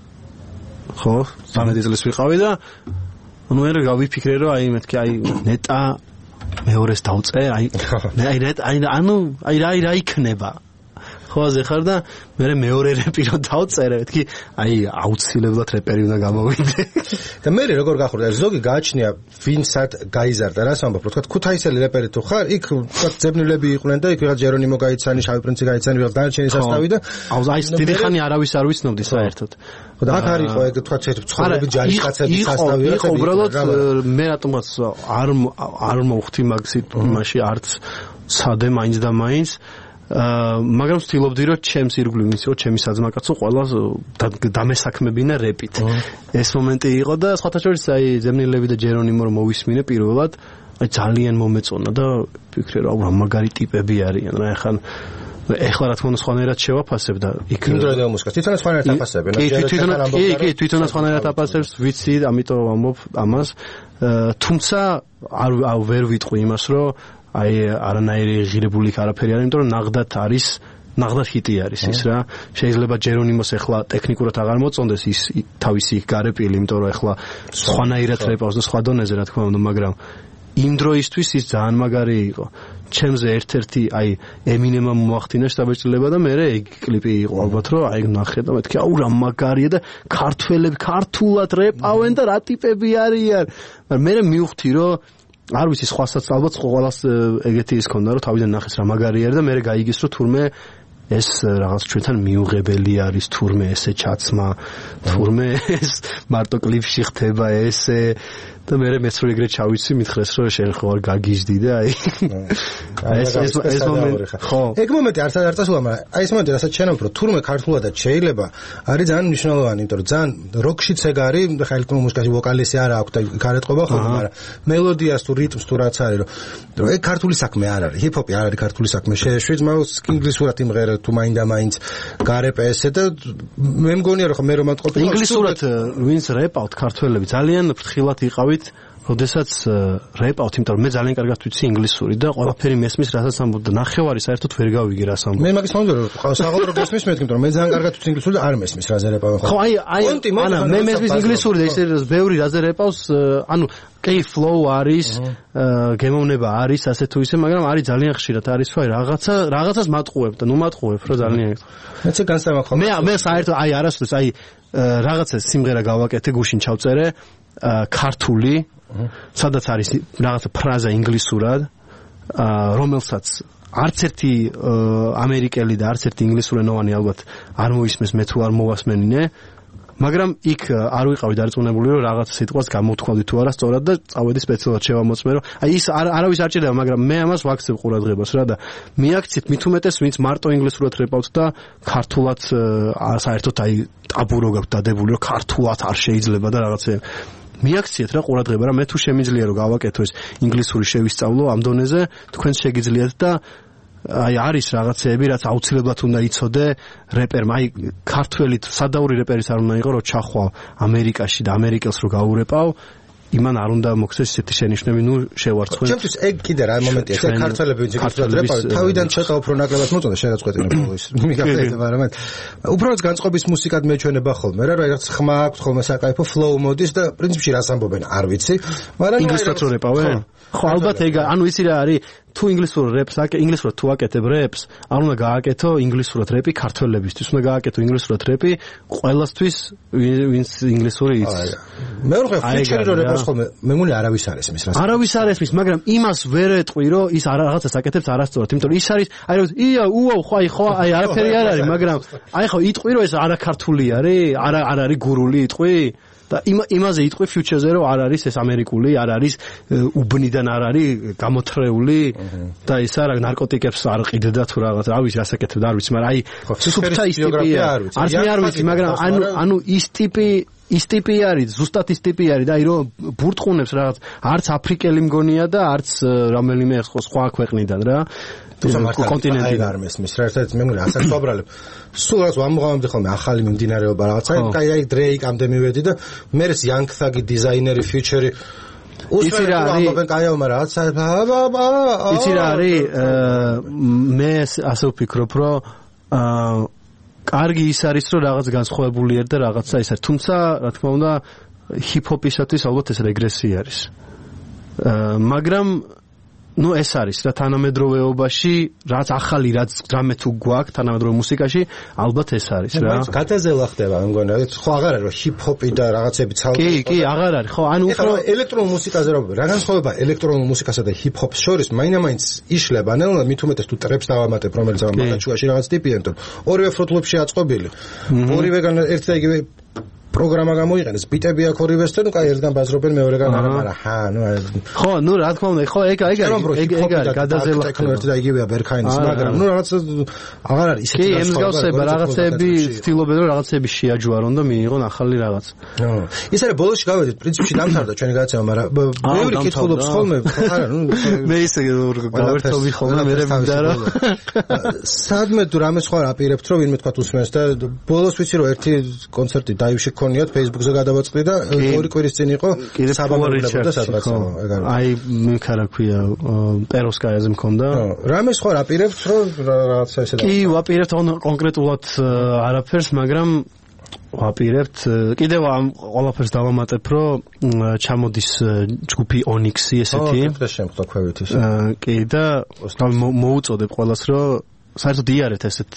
ხო ცამეტი წლის ვიყავი და ნუ ერე გავიფიქრე რომ აი მეთქი აი ნეტა მეორეს დავწე აი აი ნეტა აი ანუ აი რა რა იქნება ხო ასე ხარ და მე მეორე რეპი რო დავწერე მეთქი აი აუცილებლად რეპერი უნდა გამოვიდე და მე როგორ გახურდა ზოგი გააჩნია ვინცად გაიზარდა რას ამბობ რო თქვა ქუთაისელი რეპერი თუ ხარ იქ თქვა ძებნილები იყვნენ და იქ ვიღაც ჯერონიმო გაიცანი შავი პრინცი გაიცანი ვიღაც დანარჩენი სასტავი და აუ აი დიდი ხანი არავის არ ვიცნობდი საერთოდ და აქ არის ხო ეგ თქვა ცხოვრები ჯარისკაცების სასტავი რა ხო უბრალოდ მე რატომაც არ არ მოვხდი მაგ იმაში არც სადე მაინც და მაინც მაგრამ ვთილობდი რომ ჩემს ირგვლივ ისი რომ ჩემი საძმაკაცო ყველა დამესაქმებინა რეპით ეს მომენტი იყო და სხვათა შორის აი ზემნილები და ჯერონიმო რომ მოვისმინე პირველად აი ძალიან მომეწონა და ვფიქრე რომ რა მაგარი ტიპები არიან რა ეხლა ეხლა რა თქმა უნდა სხვანაირად შევაფასებ და იქ იმდროინდელ მუსიკას თვითონაც სხვანაირად აფასებენ კი თვითონაც კი კი თვითონაც სხვანაირად აფასებს ვიცი ამიტომ ამბობ ამას თუმცა არ ვერ ვიტყვი იმას რომ აი არანაირი ღირებული არაფერი არის, იმიტომ რომ ნაღდათ არის, ნაღდათ ჰიტი არის ის რა. შეიძლება ჯერონიმოს ახლა ტექნიკურად აღარ მოწონდეს ის თავისი გარეპილი, იმიტომ რომ ახლა სხვანაირად რეპავს და სხვა დონეზე რა თქმა უნდა, მაგრამ იმ დროისთვის ის ძალიან მაგარი იყო. ჩემზე ერთ-ერთი აი ემინემმა მოახდინა შტაბეჭდილება და მე ეგ კლიპი იყო ალბათ რომ აი ნახე და მეთქი აუ რა მაგარია და ქართველები ქართულად რეპავენ და რა ტიპები არიან. მაგრამ მე მივხვდი რომ არ ვიცი სხვასაც ალბათ ყველას ეგეთი ის ქონდა რომ თავიდან ნახეს რა მაგარი არის და მე გაიგეს რომ თურმე ეს რაღაც ჩვენთან მიუღებელი არის თურმე ესე ჩაცმა თურმე ეს მარტო კლიპში ხდება ესე და მე მეც რო ეგრე ჩავიცი მითხრეს რომ შენ ხო არ გაგიჟდი და აი ეს ეს ეს მომენტი ხო ეგ მომენტი არც არ წასულა მაგრამ აი ეს მომენტი რასაც შენამ რომ თურმე ქართულადაც შეიძლება არის ძალიან მნიშვნელოვანი იმიტომ რომ ძალიან როკშიც ეგ არის ხა ელექტრონულ მუსიკაში ვოკალისი არა აქვს და გარეთყობა ხოლმე მაგრამ მელოდიას თუ რიტმს თუ რაც არის რომ ეგ ქართული საქმე არ არის ჰიპ-ჰოპი არ არის ქართული საქმე შეეშვით მაგრამ ინგლისურად იმღერა თუ მაინდა მაინც გარე პესე და მე მგონია რომ მე რომ მატყობ ინგლისურად ვინც რეპავთ ქართველები ძალიან ფრთხილად იყავით როდესაც რეპავთ, იმიტომ რომ მე ძალიან კარგად ვიცი ინგლისური და ყველაფერი მესმის, რასაც ამბობ და ნახევარი საერთოდ ვერ გავიგე რას ამბობ. მე მაგის მომდერო საყოველთაოდ გესმის მე თქმა, რომ მე ძალიან კარგად ვიცი ინგლისური და არ მესმის რაზე რეპავენ. ხო, აი, აი, ანა, მე მესმის ინგლისური და ისე ბევრი რაზე რეპავს, ანუ კი flow არის, გემოვნება არის, ასე თუ ისე, მაგრამ არის ძალიან ხშირად არის თუ აი რაღაცა, რაღაცას მატყუებ და ნუ მატყუებ რა ძალიან. მეც განსამახო. მე მე საერთოდ აი არასდროს აი რაღაცა სიმღერა გავაკეთე, გუშინ ჩავწერე ქართული სადაც არის რაღაცა ფრაზა ინგლისურად, რომელსაც არც ერთი ამერიკელი და არც ერთი ინგლისურენოვანი ალბათ არ მოისმეს, მე თუ არ მოვასმენინე, მაგრამ იქ არ ვიყავი დარწმუნებული, რომ რაღაც სიტყვას გამოთქვამდი თუ არა სწორად და წავედი სპეციალურად შევამოწმე, რომ აი ის არავის არ ჭირდება, მაგრამ მე ამას ვაქცევ ყურადღებას რა და მიაქცით მით უმეტეს ვინც მარტო ინგლისურად რეპავთ და ქართულად საერთოდ აი ტაბურო გაქვთ დადებული, რომ ქართულად არ შეიძლება და რაღაცა მიაქციეთ რა ყურადღება რა მე თუ შემიძლია რომ გავაკეთო ეს ინგლისური შევისწავლო ამ დონეზე თქვენ შეგიძლიათ და აი არის რაღაცეები რაც აუცილებლად უნდა იცოდე რეპერმა აი ქართველი სადაური რეპერის არ უნდა იყო რომ ჩახვალ ამერიკაში და ამერიკელს რო გაურეპავ იმან არ უნდა მოხდეს ესეთი შენიშვნები ნუ შევარცხვენ ჩემთვის ეგ კიდე რა მომენტია ეს ქართველები ვინც იქნებ რეპავ თავიდან ცოტა უფრო ნაკლებად მოწონდა შენ რაც ყვეტინებ ის მიგახსენე მაგრამ უბრალოდ განწყობის მუსიკად მეჩვენება ხოლმე რა რაღაც ხმა აქვს ხოლმე საკაიფო flow მოდის და პრინციპში რას ამბობენ არ ვიცი მაგრამ ინგლისურად რო რეპავენ ხო ალბათ ეგ ანუ იცი რა არის თუ ინგლისურ რეპს აკე ინგლისურად თუ აკეთებ რეპს არ უნდა გააკეთო ინგლისურად რეპი ქართველებისთვის უნდა გააკეთო ინგლისურად რეპი ყველასთვის ვინც ინგლისური იცის მეორე ფიჩერი რო რეპავს ხოლმე მე მგონი არავის არ ესმის რას არავის არ ესმის მაგრამ იმას ვერ ეტყვი რომ ის რაღაცას აკეთებს არასწორად იმიტომ რომ ის არის აი რომ ია უაუ ხო აი ხო აი არაფერი არ არის მაგრამ აი ხო იტყვი რომ ეს არაქართული არის არა არ არის გურული იტყვი და იმაზე იტყვი ფიუჩერზე რომ არ არის ეს ამერიკული, არ არის უბნიდან არ არის გამოთრეული და ის არა ნარკოტიკებს არ ყიდდა თუ რაღაც, რა ვიცი რას აკეთებდა, არ ვიცი, მაგრამ აი სუფთა ის ტიპია. არც მე არ ვიცი, მაგრამ ანუ ანუ ის ტიპი ის ტიპი არის, ზუსტად ის ტიპი არის და აი რომ ბურტყუნებს რაღაც არც აფრიკელი მგონია და არც რომელიმე სხვა ქვეყნიდან რა. კონტინენტიდან არ მესმის რა ერთად მე მგონი ასაც ვაბრალებ სულ რაც ვამოღამდი ხოლმე ახალი მიმდინარეობა რაღაცა აი აი დრეიკამდე მივედი და მე ეს Young Thug დიზაინერი ფიჩერი იცი რა არის კაიო მაგრამ რაღაცა იცი რა არის მე ასე ვფიქრობ რომ კარგი ის არის რომ რაღაც განსხვავებული არის და რაღაცა ის არის თუმცა რა თქმა უნდა ჰიპ-ჰოპისათვის ალბათ ეს რეგრესია არის მაგრამ ну ეს არის რა თანამედროვეობაში რაც ახალი რაც რამე თუ გვაქვს თანამედროვე მუსიკაში ალბათ ეს არის რა გადაზელა ხდება მე მგონი ხო აღარ არის რომ ჰიპ-ჰოპი და რაღაცები ცალკე კი კი აღარ არის ხო ანუ უფრო ელექტრონულ მუსიკაზე რა რა განსხვავება ელექტრონულ მუსიკასა და ჰიპ-ჰოპს შორის მაინამაინც იშლება ნელა მით უმეტეს თუ ტრეპს დავამატებ რომელიც ამ მაგაჩუაში რაღაც ტიპია თორე ორივე ფრუთლუბში აწყობილი ორივეგან ერთ და იგივე პროგრამა გამოიყენეს ბიტები აქ ორივეს და ნუ კაი ერთგან ბაზრობენ მეორეგან არა მაგრამ ჰა ნუ ხო ნუ რა თქმა უნდა ხო ეგ ეგ ეგ ეგ არის გადაზელა ტექნო ერთი და იგივეა ბერქაინის მაგრამ ნუ რაღაც აღარ არის ისეთი კი ემსგავსება რაღაცები ცდილობენ რომ რაღაცები შეაჯვარონ და მიიღონ ახალი რაღაც ის არის ბოლოში გავედით პრინციპში დამთავრდა ჩვენი გადაცემა მაგრამ მეორე კითხულობს ხოლმე არა ნუ მე ისე გავერთობი ხოლმე მე მინდა რა სადმე თუ რამე სხვა აპირებთ რომ ვინმე თქვა უსმენს და ბოლოს ვიცი რომ ერთი კონცერტი დაივში ქონიათ Facebook-ზე გადავაწყდი და ორი კვირის წინ იყო საბაბულებო და სადღაცა ეგ არის. აი მე ხარა ქვია პეროვსკაიაზე მქონდა. რამე სხვა რაპირებთ რომ რაღაცა ესე და კი ვაპირებთ კონკრეტულად არაფერს, მაგრამ ვაპირებთ კიდევ ამ ყველაფერს დავამატებ რომ ჩამოდის ჯგუფი Onyx-ი ესეთი. ო, ეს შემხდა ქვევით ის. კი და მოუწოდებ ყველას რომ საერთოდ იარეთ ესეთ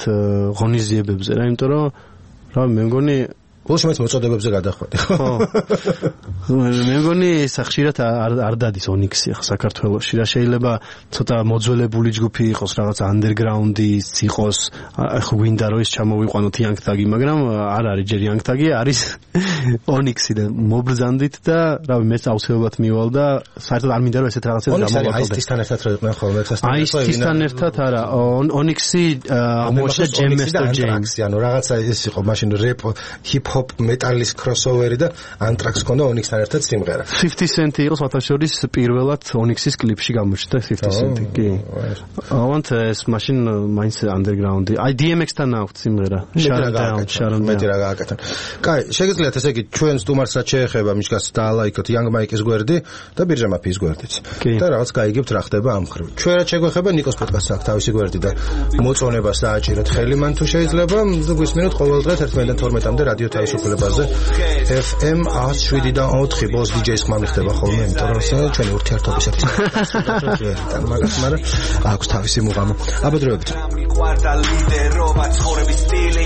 ღონისძიებებზე რა, იმიტომ რომ რა მე მგონი ბოლოს მეც მოწოდებებზე გადახვედი. ხო. მე მგონი ეს ხშირად არ დადის ონიქსი ახლა საქართველოში რა შეიძლება ცოტა მოძველებული ჯგუფი იყოს რაღაც ანდერგრაუნდი იყოს ახლა გვინდა რომ ეს ჩამოვიყვანოთ იანგთაგი მაგრამ არ არის ჯერ იანგთაგი არის ონიქსი და მობრძანდით და რავი მეც აუცილებლად მივალ და საერთოდ არ მინდა რომ ესეთ რაღაცებს გამოვაყოლდე აისთან ერთად რო იყვნენ ხოლმე აისთან ერთად არა ონიქსი ამოშა ჯემესტო ჯეიმს ანუ რაღაცა ეს იყო მაშინ რეპ ჰიპ-ჰოპ მეტალის crossover-ი და ანტრაქს ქონდა ონიქსთან ერთად სიმღერა fifty cent იყო სათაშორის პირველად ონიქსის კლიპში გამოჩნდა fifty cent კი ავანთ ეს მაშინ მაინც underground-ი აი დი ემ ექს-თან აქვს სიმღერა შარონ მეტი რა გააკეთე კაი შეგიძლიათ ესე იგი ჩვენ სტუმარს რაც შეეხება მიშკას დაალაიქოთ Young Mike-ის გვერდი და ბირჟა მაფიის გვერდიც და რაღაც გაიგებთ რა ხდება ამ ხრივ ჩვენ რაც შეგვეხება ნიკოს პოდკასტს აქვს თავისი გვერდი და მოწონებას დააჭირეთ ხელი მან თუ შეიძლება გვისმინოთ ყოველ დღე ერთმანეთთან თორმეტამდე რადიო თავისუფლებაზე F M one oh seven და ოთხი ბოს დი-ჯეის ხმა მიხდება ხოლმე იმიტომ რომ ჩვენი ურთიერთობის ერთი და მაგას მაგრამ აქვს თავისი მუღამი აბედროებით ყვარდა ლიდერობა ცხოვრების სტილი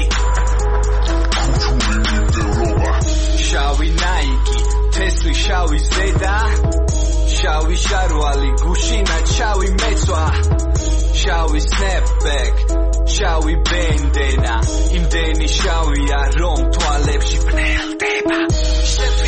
შავი ნაიკი თესლი შავი ზედა შავი შარვალი გუშინა შავი მეცვა შავი snapback შავი ბენდენა იმდენი შავია რომ თვალებში პნელდება